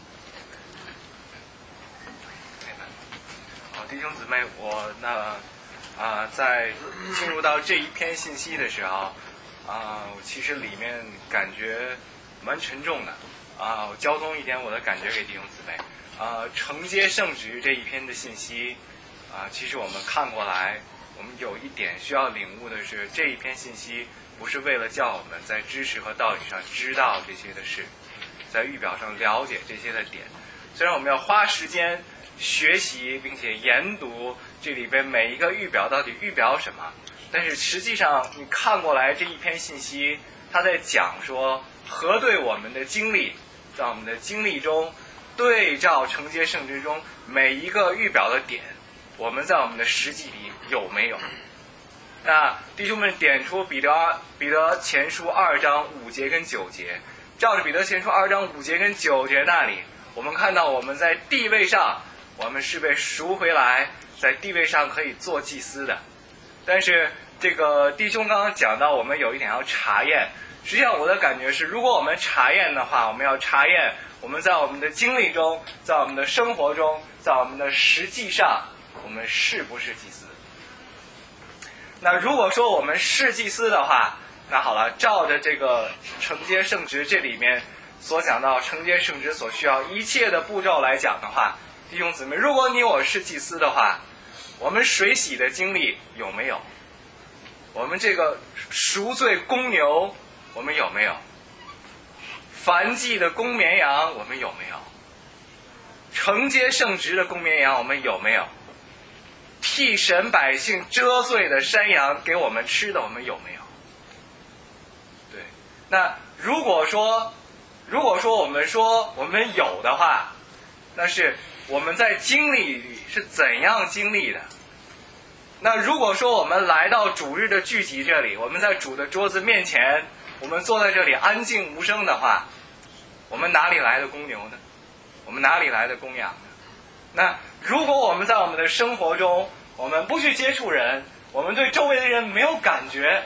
好，弟兄姊妹，我那啊、呃，在进入到这一篇信息的时候，啊、呃，其实里面感觉蛮沉重的啊、呃。我交通一点我的感觉给弟兄姊妹啊、呃，承接圣职这一篇的信息啊、呃，其实我们看过来。我们有一点需要领悟的是，这一篇信息不是为了叫我们在知识和道理上知道这些的事，在预表上了解这些的点。虽然我们要花时间学习并且研读这里边每一个预表到底预表什么，但是实际上你看过来这一篇信息，它在讲说核对我们的经历，在我们的经历中对照承接圣职中每一个预表的点，我们在我们的实际里有没有？那弟兄们点出彼得彼得前书二章五节跟九节，照着彼得前书二章五节跟九节那里，我们看到我们在地位上，我们是被赎回来，在地位上可以做祭司的。但是这个弟兄刚刚讲到，我们有一点要查验。实际上我的感觉是，如果我们查验的话，我们要查验我们在我们的经历中，在我们的生活中，在我们的实际上，我们是不是祭司？那如果说我们是祭司的话，那好了，照着这个承接圣职这里面所讲到承接圣职所需要一切的步骤来讲的话，弟兄姊妹，如果你我是祭司的话，我们水洗的经历有没有？我们这个赎罪公牛我们有没有？燔祭的公绵羊我们有没有？承接圣职的公绵羊我们有没有？替神百姓遮罪的山羊给我们吃的我们有没有？对，那如果说如果说我们说我们有的话，那是我们在经历里是怎样经历的？那如果说我们来到主日的聚集这里，我们在主的桌子面前，我们坐在这里安静无声的话，我们哪里来的公牛呢？我们哪里来的公羊呢？那如果我们在我们的生活中，我们不去接触人，我们对周围的人没有感觉，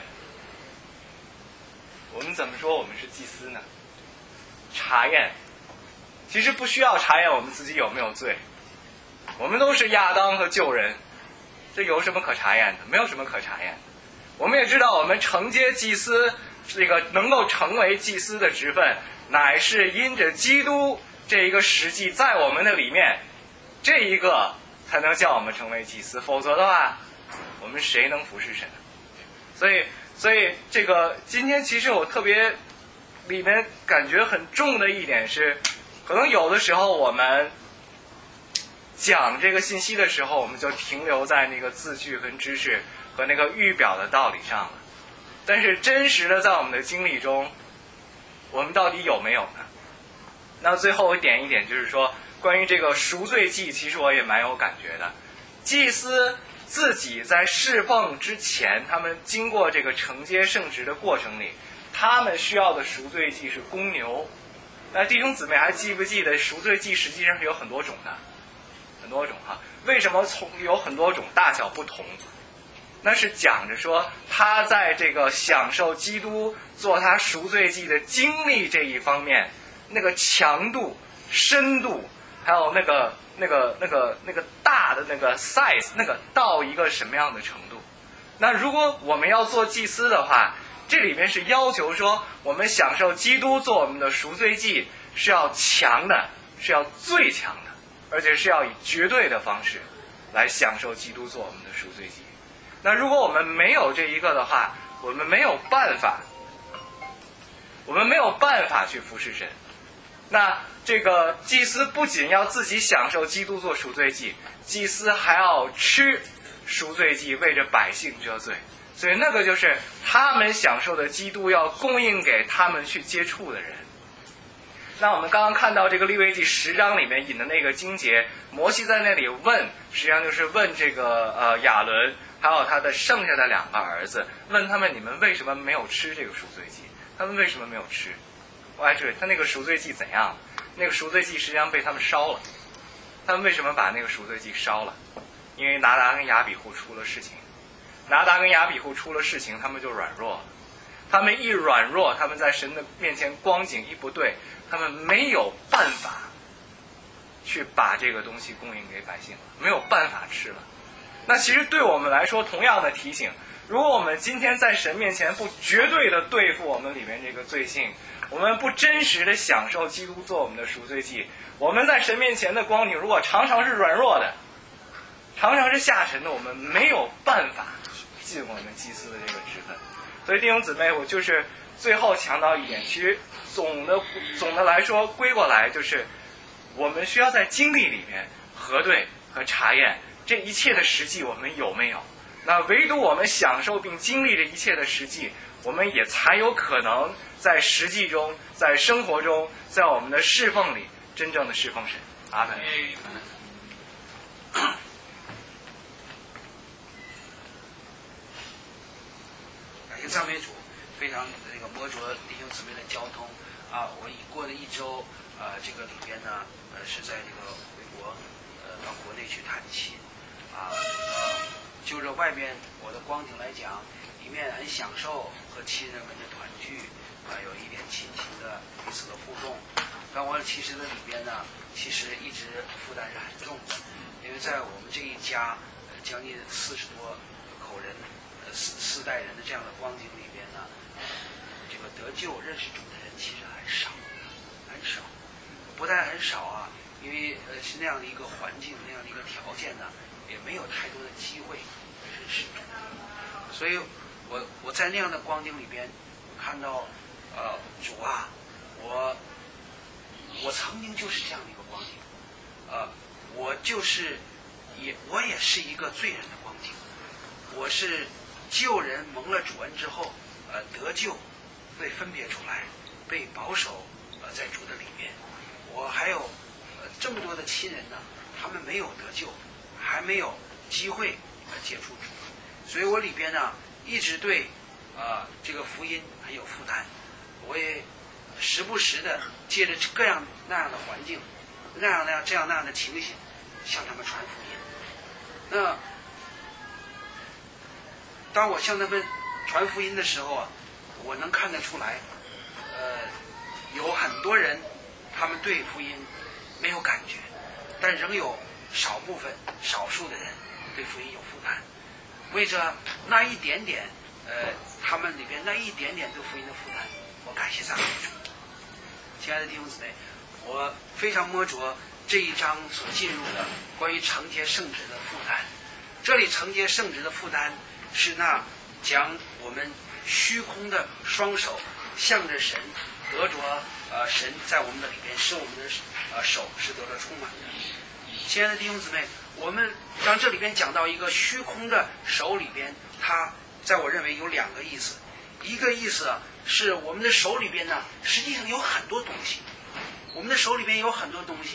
我们怎么说我们是祭司呢？查验，其实不需要查验我们自己有没有罪，我们都是亚当和旧人，这有什么可查验的？没有什么可查验的。我们也知道，我们承接祭司这个能够成为祭司的职分，乃是因着基督这一个实际在我们的里面，这一个才能叫我们成为祭司，否则的话，我们谁能服侍神？所以，所以这个今天其实我特别里面感觉很重的一点是，可能有的时候我们讲这个信息的时候，我们就停留在那个字句和知识和那个预表的道理上了。但是真实的在我们的经历中，我们到底有没有呢？那最后我点一点，就是说关于这个赎罪祭，其实我也蛮有感觉的。祭司自己在侍奉之前，他们经过这个承接圣职的过程里，他们需要的赎罪祭是公牛。那弟兄姊妹还记不记得赎罪祭实际上是有很多种的，很多种哈。为什么从有很多种，大小不同？那是讲着说他在这个享受基督做他赎罪祭的经历这一方面，那个强度、深度，还有那个那个那个那个大的那个 size， 那个到一个什么样的程度？那如果我们要做祭司的话，这里面是要求说，我们享受基督做我们的赎罪祭是要强的，是要最强的，而且是要以绝对的方式来享受基督做我们的赎罪祭。那如果我们没有这一个的话，我们没有办法，我们没有办法去服侍神。那这个祭司不仅要自己享受基督做赎罪祭，祭司还要吃赎罪祭，为着百姓遮罪。所以那个就是他们享受的基督要供应给他们去接触的人。那我们刚刚看到这个利未记十章里面引的那个经节，摩西在那里问，实际上就是问这个呃亚伦还有他的剩下的两个儿子，问他们你们为什么没有吃这个赎罪祭？他们为什么没有吃？我还是他那个赎罪祭怎样？那个赎罪祭实际上被他们烧了。他们为什么把那个赎罪祭烧了？因为拿达跟亚比户出了事情。拿达跟亚比户出了事情，他们就软弱了。他们一软弱，他们在神的面前光景一不对，他们没有办法去把这个东西供应给百姓了，没有办法吃了。那其实对我们来说，同样的提醒，如果我们今天在神面前不绝对的对付我们里面这个罪性，我们不真实的享受基督做我们的赎罪祭，我们在神面前的光景如果常常是软弱的，常常是下沉的，我们没有办法尽我们祭司的这个职分。所以弟兄姊妹，我就是最后强调一点，其实总的总的来说归过来就是我们需要在经历里面核对和查验这一切的实际我们有没有。那唯独我们享受并经历这一切的实际，我们也才有可能在实际中，在生活中，在我们的侍奉里真正的侍奉神。阿门。 感谢赞美主，非常这个摩着弟兄姊妹的交通啊！我已过了一周，呃，这个里边呢，呃，是在这个回国，呃，到国内去探亲，啊，呃，就着外面我的光景来讲，里面很享受和亲人们的团聚，啊，有一点亲情的彼此的互动。但我其实的里边呢，其实一直负担是很重的，因为在我们这一家，呃，将近四十多口人。四四代人的这样的光景里边呢，这个得救认识主的人其实很少，很少，不但很少啊，因为呃是那样的一个环境，那样的一个条件呢，也没有太多的机会认识主。所以我我在那样的光景里边，看到呃主啊，我我曾经就是这样的一个光景，呃，我就是也我也是一个罪人的光景，我是。救人蒙了主恩之后，呃，得救，被分别出来，被保守，呃，在主的里面。我还有呃这么多的亲人呢，他们没有得救，还没有机会呃接触主，所以我里边呢一直对呃这个福音很有负担。我也时不时的借着各样那样的环境，那样那样这样那样的情形，向他们传福音。那。当我向他们传福音的时候啊，我能看得出来，呃，有很多人他们对福音没有感觉，但仍有少部分少数的人对福音有负担。为着那一点点，呃，他们里边那一点点对福音的负担，我感谢赞美主。亲爱的弟兄姊妹，我非常摸着这一章所进入的关于承接圣职的负担。这里承接圣职的负担。是那将我们虚空的双手向着神，得着呃神在我们的里边，使我们的呃手是得着充满的。亲爱的弟兄姊妹，我们当这里边讲到一个虚空的手里边，它在我认为有两个意思。一个意思啊，是我们的手里边呢，实际上有很多东西，我们的手里边有很多东西，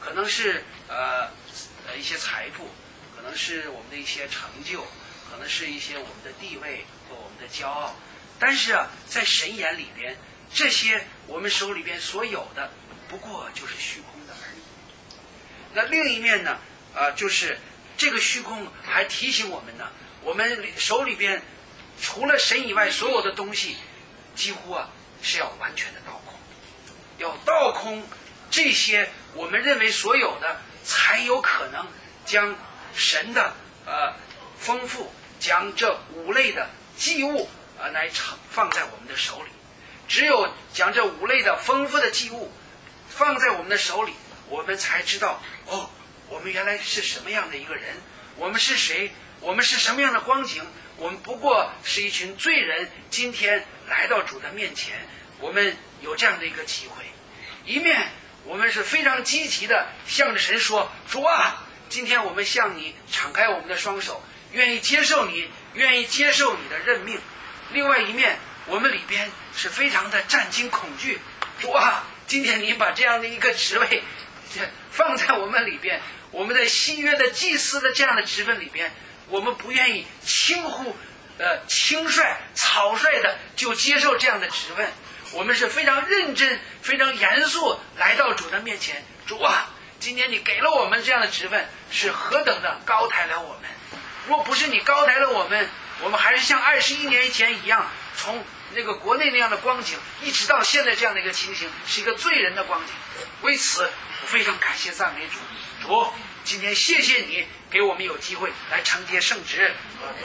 可能是呃呃一些财富，可能是我们的一些成就，可能是一些我们的地位和我们的骄傲。但是啊，在神眼里边，这些我们手里边所有的，不过就是虚空的而已。那另一面呢，啊、呃，就是这个虚空还提醒我们呢，我们手里边除了神以外，所有的东西几乎啊是要完全的倒空，要倒空这些我们认为所有的，才有可能将神的呃丰富，将这五类的祭物啊、呃、来放在我们的手里。只有将这五类的丰富的祭物放在我们的手里，我们才知道哦，我们原来是什么样的一个人，我们是谁，我们是什么样的光景。我们不过是一群罪人，今天来到主的面前，我们有这样的一个机会。一面我们是非常积极的向着神说，主啊，今天我们向你敞开我们的双手，愿意接受你，愿意接受你的任命。另外一面，我们里边是非常的战惊恐惧，主啊，今天你把这样的一个职位放在我们里边，我们在新约的祭司的这样的职分里边，我们不愿意轻忽呃轻率草率的就接受这样的职分，我们是非常认真非常严肃来到主的面前。主啊，今天你给了我们这样的职分，是何等的高抬了我们。若不是你高抬了我们，我们还是像二十一年前一样，从那个国内那样的光景一直到现在这样的一个情形，是一个罪人的光景。为此我非常感谢赞美主。主，今天谢谢你给我们有机会来承接圣职。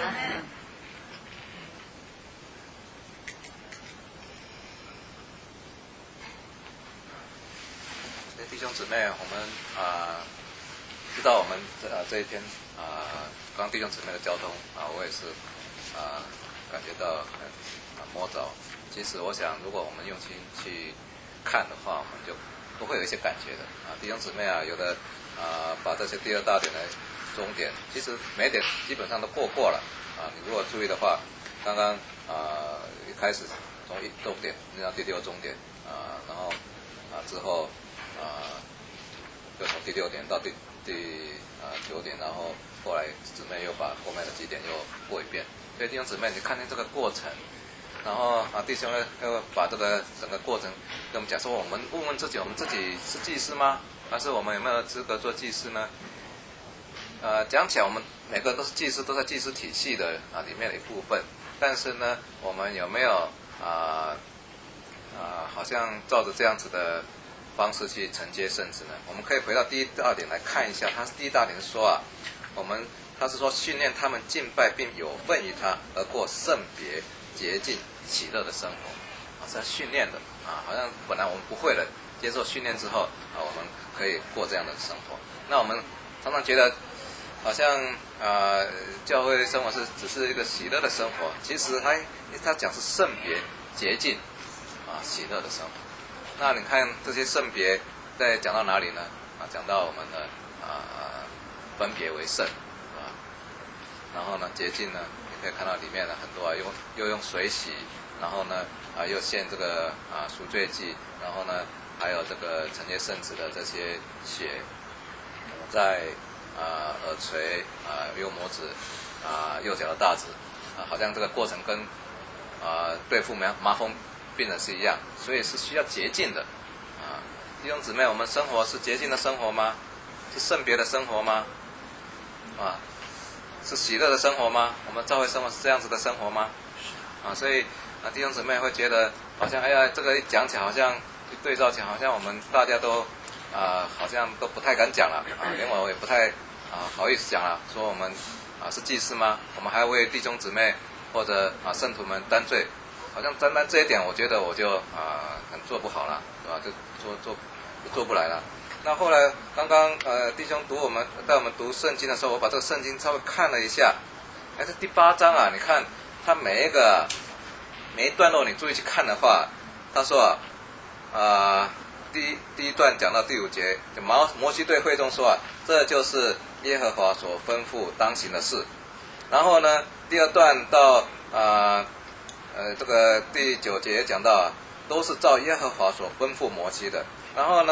弟兄姊妹，我们啊、呃、知道我们这、呃、这一天啊、呃，刚弟兄姊妹的交通啊、呃，我也是啊、呃、感觉到很、呃、摸着。其实我想，如果我们用心去看的话，我们就都会有一些感觉的啊。弟兄姊妹啊，有的啊、呃、把这些第二大点的终点，其实每点基本上都过过了啊。你如果注意的话，刚刚啊、呃、一开始从一终点念到第六终点啊、呃，然后啊、呃、之后。啊，就从第六点到第第啊九点，然后后来姊妹又把后面的几点又过一遍。所以弟兄姊妹，你看见这个过程，然后啊弟兄呢又把这个整个过程跟我们讲说，我们问问自己，我们自己是祭司吗？还是我们有没有资格做祭司呢？呃，讲起来我们每个都是祭司，都在祭司体系的啊里面的一部分，但是呢，我们有没有啊啊好像照着这样子的方式去承接圣职呢？我们可以回到第一大点来看一下，他第一大点说啊，我们他是说训练他们敬拜并有份于他，而过圣别、洁净、喜乐的生活，啊，是要训练的啊，好像本来我们不会的，接受训练之后啊，我们可以过这样的生活。那我们常常觉得好像啊、呃，教会生活是只是一个喜乐的生活，其实他他讲是圣别、洁净啊、喜乐的生活。那你看这些圣别在讲到哪里呢？啊，讲到我们的啊分别为圣啊，然后呢洁净呢，你可以看到里面呢很多啊，用又用水洗，然后呢啊又献这个啊赎罪祭，然后呢还有这个承接圣旨的这些血在啊耳垂啊右拇指啊右脚的大指啊，好像这个过程跟啊对付麻麻风病人是一样，所以是需要洁净的啊。弟兄姊妹，我们生活是洁净的生活吗？是圣别的生活吗？啊，是喜乐的生活吗？我们教会生活是这样子的生活吗？啊，所以啊，弟兄姊妹会觉得好像哎呀，这个一讲起来好像一对照起来，好像我们大家都啊，好像都不太敢讲了啊，连我也不太啊好意思讲了，说我们啊是祭司吗？我们还要为弟兄姊妹或者啊圣徒们担罪。好像单单这一点，我觉得我就啊、呃、很做不好了，对吧？就做做做不来了。那后来刚刚呃弟兄读我们带我们读圣经的时候，我把这个圣经稍微看了一下，哎，这第八章啊，你看它每一个每一段落，你注意去看的话，他说啊啊、呃、第一第一段讲到第五节，就摩摩西对会众说啊，这就是耶和华所吩咐当行的事。然后呢，第二段到啊。呃呃，这个第九节讲到啊，都是照耶和华所吩咐摩西的。然后呢，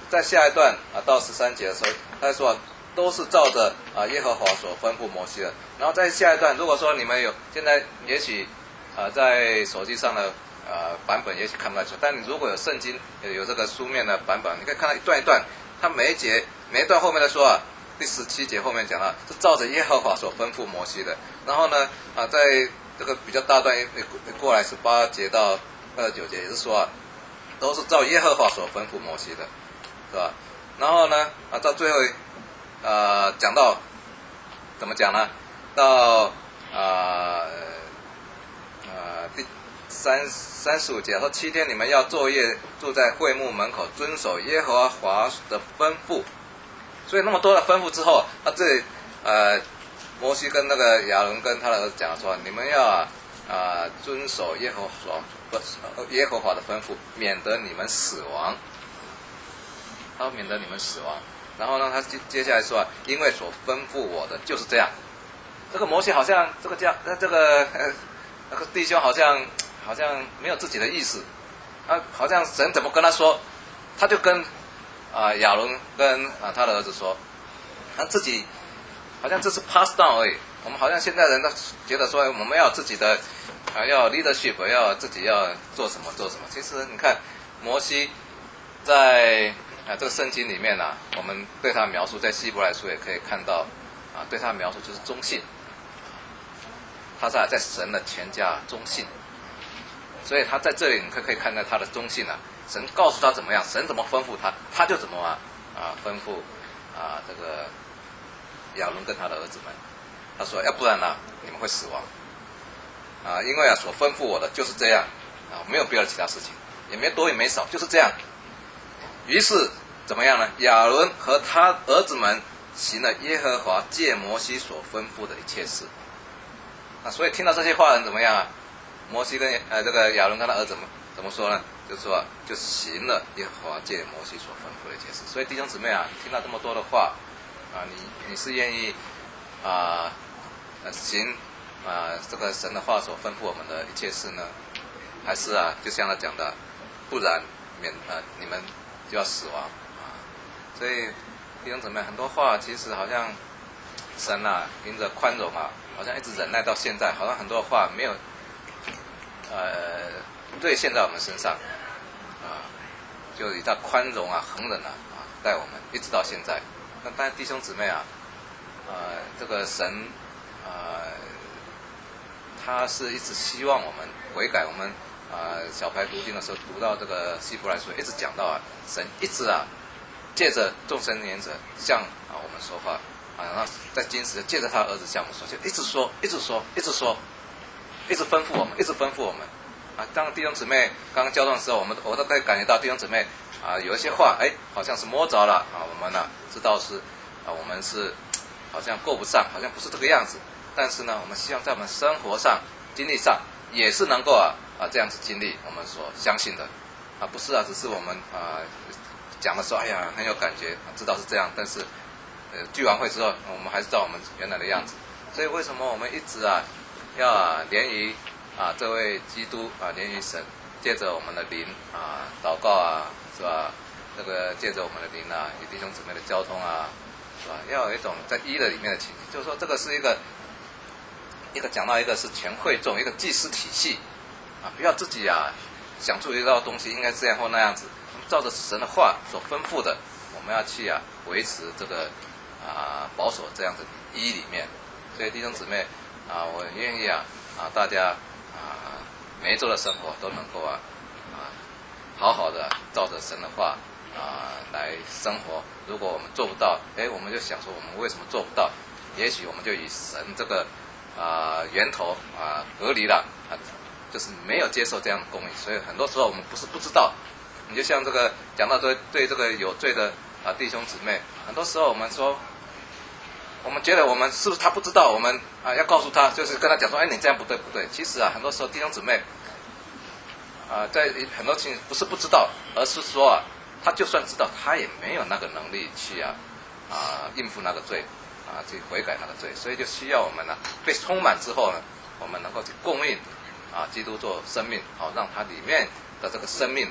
在下一段啊到十三节的时候，他说、啊、都是照着啊耶和华所吩咐摩西的。然后在下一段，如果说你们有现在也许啊在手机上的呃版本也许看不太出，但你如果有圣经有这个书面的版本，你可以看到一段一段，它每一节每一段后面的说啊，第十七节后面讲到是照着耶和华所吩咐摩西的。然后呢啊在这个比较大段过来十八节到二十九节也是说啊，都是照耶和华所吩咐摩西的，是吧？然后呢啊到最后呃讲到怎么讲呢？到啊呃第三三十五节说，七天你们要昼夜住在会幕门口，遵守耶和华的吩咐。所以那么多的吩咐之后，那这里呃摩西跟那个亚伦跟他的儿子讲说，你们要啊、呃、遵守耶和华耶和华的吩咐，免得你们死亡。他说免得你们死亡。然后呢，他接接下来说啊，因为所吩咐我的就是这样。这个摩西好像这个家这个呃那个弟兄好像好像没有自己的意思，啊，好像神怎么跟他说，他就跟啊、呃、亚伦跟啊他的儿子说，他自己好像这是 pass down 而已。我们好像现在人都觉得说我们要自己的啊要 leadership， 要自己要做什么做什么。其实你看摩西在啊这个圣经里面啊，我们对他描述在希伯来书也可以看到啊，对他描述就是忠信。他在在神的前家忠信，所以他在这里你可可以看到他的忠信啊。神告诉他怎么样，神怎么吩咐他，他就怎么啊啊吩咐啊这个亚伦跟他的儿子们。他说，要不然呢、啊、你们会死亡啊，因为啊所吩咐我的就是这样啊，没有别的其他事情，也没多也没少，就是这样。于是怎么样呢？亚伦和他儿子们行了耶和华借摩西所吩咐的一切事。啊，所以听到这些话的人怎么样啊？摩西跟呃这个亚伦跟他儿子们怎么说呢？就是说、啊、就行了耶和华借摩西所吩咐的一切事。所以弟兄姊妹啊，听到这么多的话啊，你你是愿意啊呃行啊这个神的话所吩咐我们的一切事呢，还是啊就像他讲的，不然免啊你们就要死亡啊？所以弟兄姊妹，很多话其实好像神啊因着宽容啊，好像一直忍耐到现在，好像很多话没有呃对现在我们身上啊，就以他宽容啊恒忍啊啊待我们一直到现在。那当然弟兄姊妹啊呃这个神呃他是一直希望我们悔改。我们啊、呃、小牌读经的时候读到这个希伯来书，一直讲到啊神一直啊借着众神言者向啊我们说话啊，然后在今时借着他儿子向我们说，就一直说一直说一直说一直吩咐我们，一直吩咐我们啊。当弟兄姊妹刚刚交通的时候，我们我都可以感觉到弟兄姊妹啊有一些话哎好像是摸着了啊，我们呢、啊、知道是啊我们是好像够不上，好像不是这个样子，但是呢我们希望在我们生活上经历上也是能够啊啊这样子经历我们所相信的啊，不是啊只是我们啊讲的时候哎呀很有感觉，知道是这样，但是呃聚完会之后我们还是照我们原来的样子。所以为什么我们一直啊要啊连于啊这位基督啊连于神，借着我们的灵啊祷告啊是吧，这个借着我们的灵啊与弟兄姊妹的交通啊是吧，要有一种在一的里面的情绪，就是说这个是一个一个讲到一个是全会众一个祭司体系啊，不要自己啊想出一道东西应该这样或那样子，照着神的话所吩咐的，我们要去啊维持这个啊保守这样子一里面。所以弟兄姊妹啊，我愿意啊啊大家啊每一周的生活都能够啊啊好好的照着神的话啊来生活。如果我们做不到，哎，我们就想说我们为什么做不到？也许我们就与神这个啊源头啊隔离了啊，就是没有接受这样的公义。所以很多时候我们不是不知道，你就像这个讲到对对这个有罪的啊弟兄姊妹，很多时候我们说。我们觉得我们是不是他不知道，我们啊要告诉他，就是跟他讲说，哎，你这样不对不对。其实啊，很多时候弟兄姊妹啊，在很多情形不是不知道，而是说啊，他就算知道，他也没有那个能力去啊啊应付那个罪啊，去悔改那个罪。所以就需要我们呢、啊、被充满之后呢，我们能够去供应啊基督做生命，好、啊、让他里面的这个生命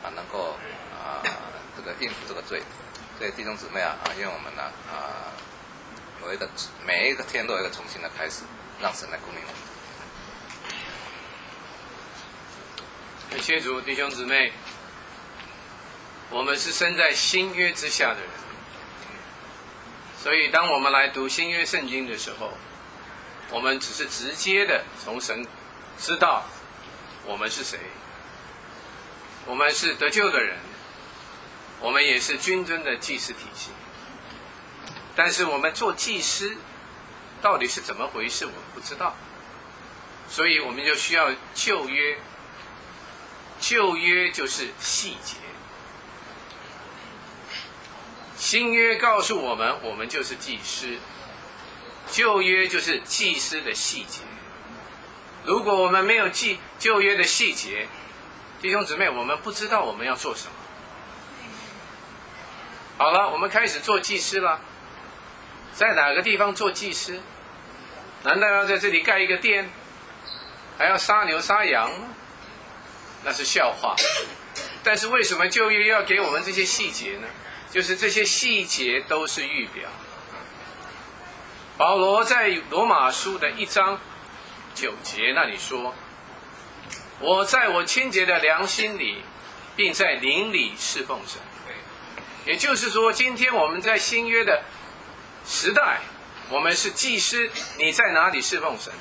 啊能够啊这个应付这个罪。所以弟兄姊妹啊啊，愿我们呢啊有一个每一个天都有一个重新的开始，让神来供应我们。 感谢主，弟兄姊妹，我们是生在新约之下的人，所以当我们来读新约圣经的时候，我们只是直接的从神知道我们是谁，我们是得救的人，我们也是君尊的祭司体系。但是我们做祭司到底是怎么回事，我们不知道，所以我们就需要旧约。旧约就是细节，新约告诉我们，我们就是祭司。旧约就是祭司的细节。如果我们没有记旧约的细节，弟兄姊妹，我们不知道我们要做什么。好了，我们开始做祭司了，在哪个地方做祭司？难道要在这里盖一个殿，还要杀牛杀羊吗？那是笑话。但是为什么旧约要给我们这些细节呢？就是这些细节都是预表。保罗在罗马书的一章九节那里说：“我在我清洁的良心里，并在灵里侍奉神。”也就是说，今天我们在新约的时代，我们是祭司，你在哪里侍奉神？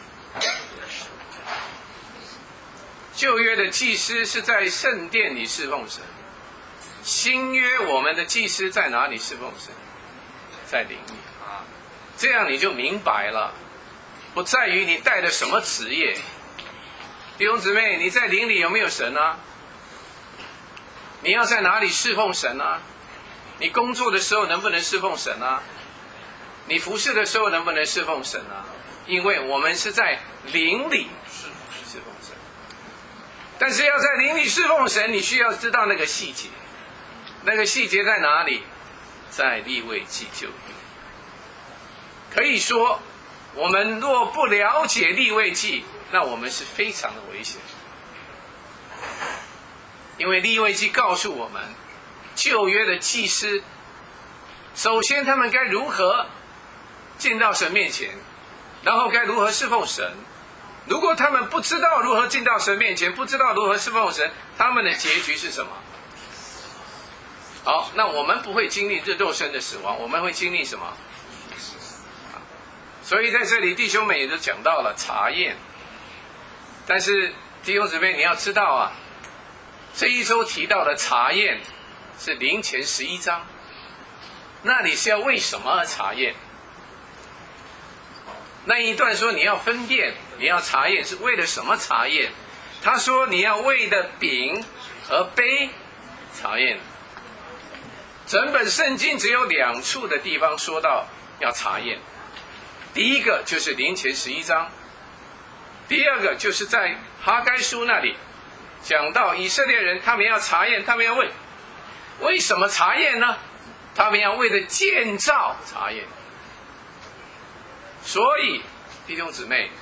旧约的祭司是在圣殿里侍奉神，新约我们的祭司在哪里侍奉神？在灵里。这样你就明白了，不在于你带的什么职业。弟兄姊妹，你在灵里有没有神啊？你要在哪里侍奉神啊？你工作的时候能不能侍奉神啊？你服侍的时候能不能侍奉神啊？因为我们是在灵里侍奉神。但是要在灵里侍奉神，你需要知道那个细节。那个细节在哪里？在利未记旧约。可以说，我们若不了解利未记，那我们是非常的危险。因为利未记告诉我们，旧约的祭司，首先他们该如何进到神面前，然后该如何侍奉神。如果他们不知道如何进到神面前，不知道如何侍奉神，他们的结局是什么？好，那我们不会经历这肉身的死亡，我们会经历什么？所以在这里弟兄们也都讲到了查验。但是弟兄姊妹你要知道啊，这一周提到的查验是灵前十一章，那你是要为什么而查验？那一段说你要分辨，你要查验是为了什么查验？他说你要为的饼和杯查验。整本圣经只有两处的地方说到要查验，第一个就是灵前十一章，第二个就是在哈该书那里讲到以色列人他们要查验，他们要问为什么查验呢？他们要为了建造查验。所以弟兄姊妹，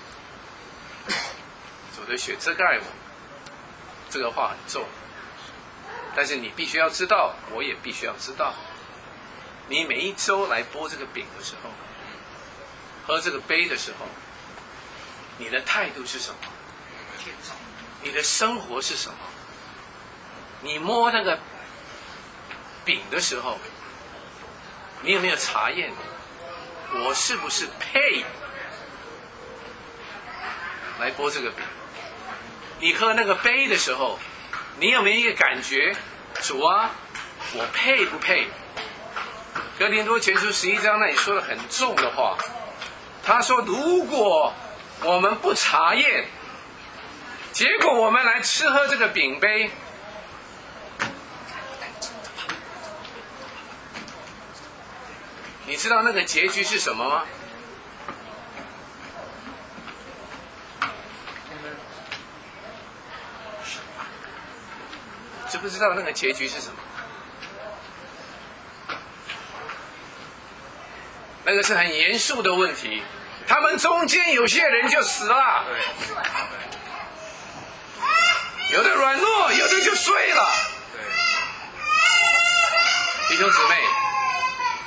主的血遮盖我，这个话很重，但是你必须要知道，我也必须要知道，你每一周来剥这个饼的时候，喝这个杯的时候，你的态度是什么？你的生活是什么？你摸那个饼的时候，你有没有查验我是不是配来剥这个饼？你喝那个杯的时候，你有没有一个感觉，主啊，我配不配？哥林多前书十一章那里说了很重的话，他说如果我们不查验，结果我们来吃喝这个饼杯，你知道那个结局是什么吗？知不知道那个结局是什么？那个是很严肃的问题。他们中间有些人就死了，有的软弱，有的就睡了。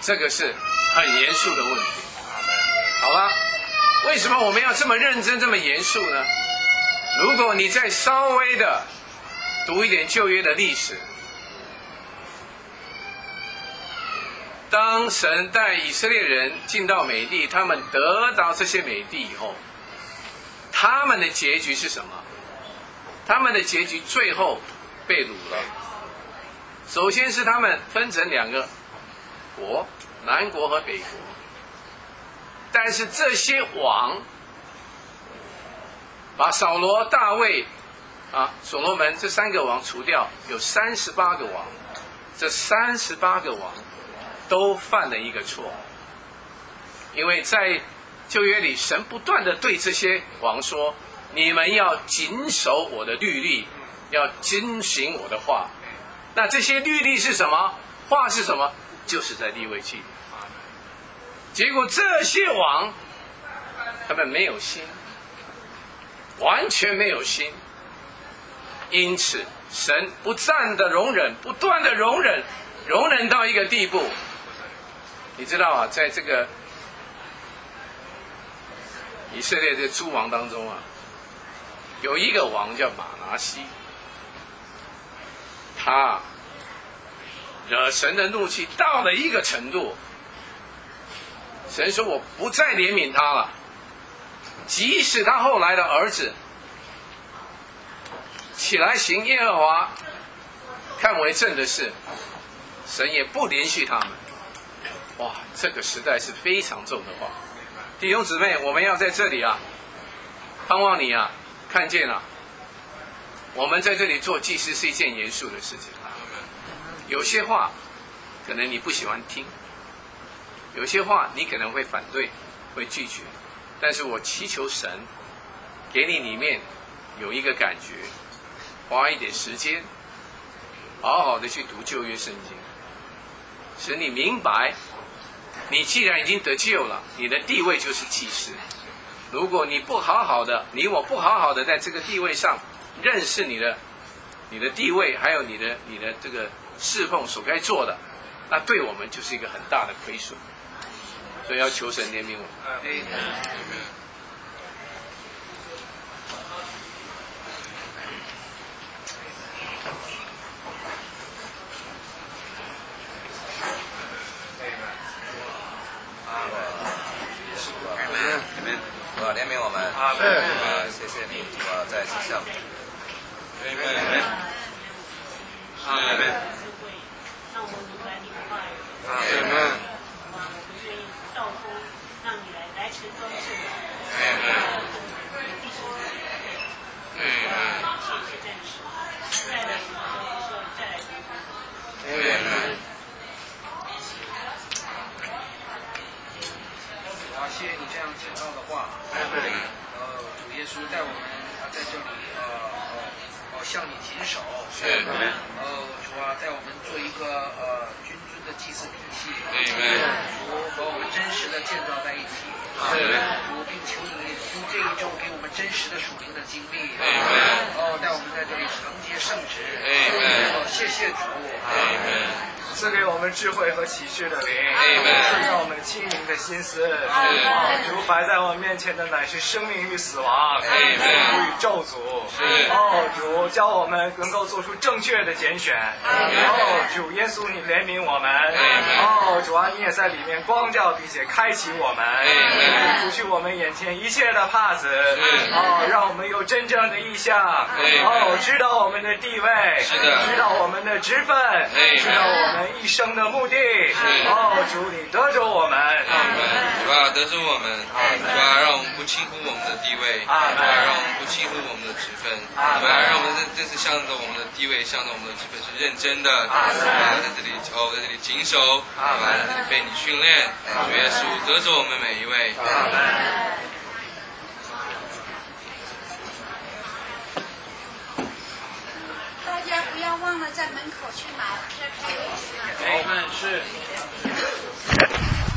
这个是很严肃的问题。好了，为什么我们要这么认真、这么严肃呢？如果你再稍微的读一点旧约的历史，当神带以色列人进到美地，他们得到这些美地以后，他们的结局是什么？他们的结局最后被掳了。首先是他们分成两个国，南国和北国。但是这些王，把扫罗、大卫、啊所罗门这三个王除掉，有三十八个王。这三十八个王都犯了一个错，因为在旧约里，神不断的对这些王说：“你们要谨守我的律例，要遵行我的话。”那这些律例是什么？话是什么？就是在利未记里。结果这些王，他们没有心，完全没有心，因此神不暂的容忍，不断的容忍，容忍到一个地步。你知道啊，在这个以色列的诸王当中啊，有一个王叫马拿西，他惹神的怒气到了一个程度，神说我不再怜悯他了，即使他后来的儿子起来行耶和华看为正的事，神也不怜恤他们。哇，这个时代是非常重的话。弟兄姊妹，我们要在这里啊，盼望你啊看见啊，我们在这里做祭司是一件严肃的事情。有些话可能你不喜欢听，有些话你可能会反对，会拒绝，但是我祈求神给你里面有一个感觉，花一点时间好好的去读旧约圣经，使你明白，你既然已经得救了，你的地位就是祭司。如果你不好好的，你我不好好的在这个地位上认识你的你的地位，还有你的你的这个侍奉所该做的，那对我们就是一个很大的亏损。所以要求神怜悯我们。 主啊，怜悯我们。啊，谢谢你，主啊，在此项。阿门。阿门。 让我们明白你的话语。 阿门。 我们愿意照风，让你来来成装圣道。 阿门。 弟兄姊妹。谢谢战士，再来读的时候再来读。 阿门。 啊，谢谢你这样讲到的话。呃，主耶稣带我们啊在这里呃呃呃向你谨守。 是。 呃，主啊，带我们做一个呃君尊的祭祀体系。主和我们真实的建造在一起。主，并求你从这一周给我们真实的属灵的经历。哦，带我们在这里承接圣职。哦，谢谢主。 赐给我们智慧和启示的灵，赐给我们清明的心思。主摆在我们面前的乃是生命与死亡，福与咒诅。哦，主教我们能够做出正确的拣选。哦，主耶稣，你怜悯我们。哦，主啊，你也在里面光照并且开启我们，除去我们眼前一切的帕子。哦，让我们有真正的意向。哦，知道我们的地位，知道我们的职分，知道我们一生的目的。哦，主，你得着我们， 主啊，得着我们，主啊，让我们不轻忽我们的地位，主啊，让我们不轻忽我们的职分，主啊，让我们这这次向着我们的地位，向着我们的职分是认真的，啊，在这里哦，在这里谨守，啊，在这里被你训练，主耶稣得着我们每一位。 大家不要忘了在门口去买。 哎，是。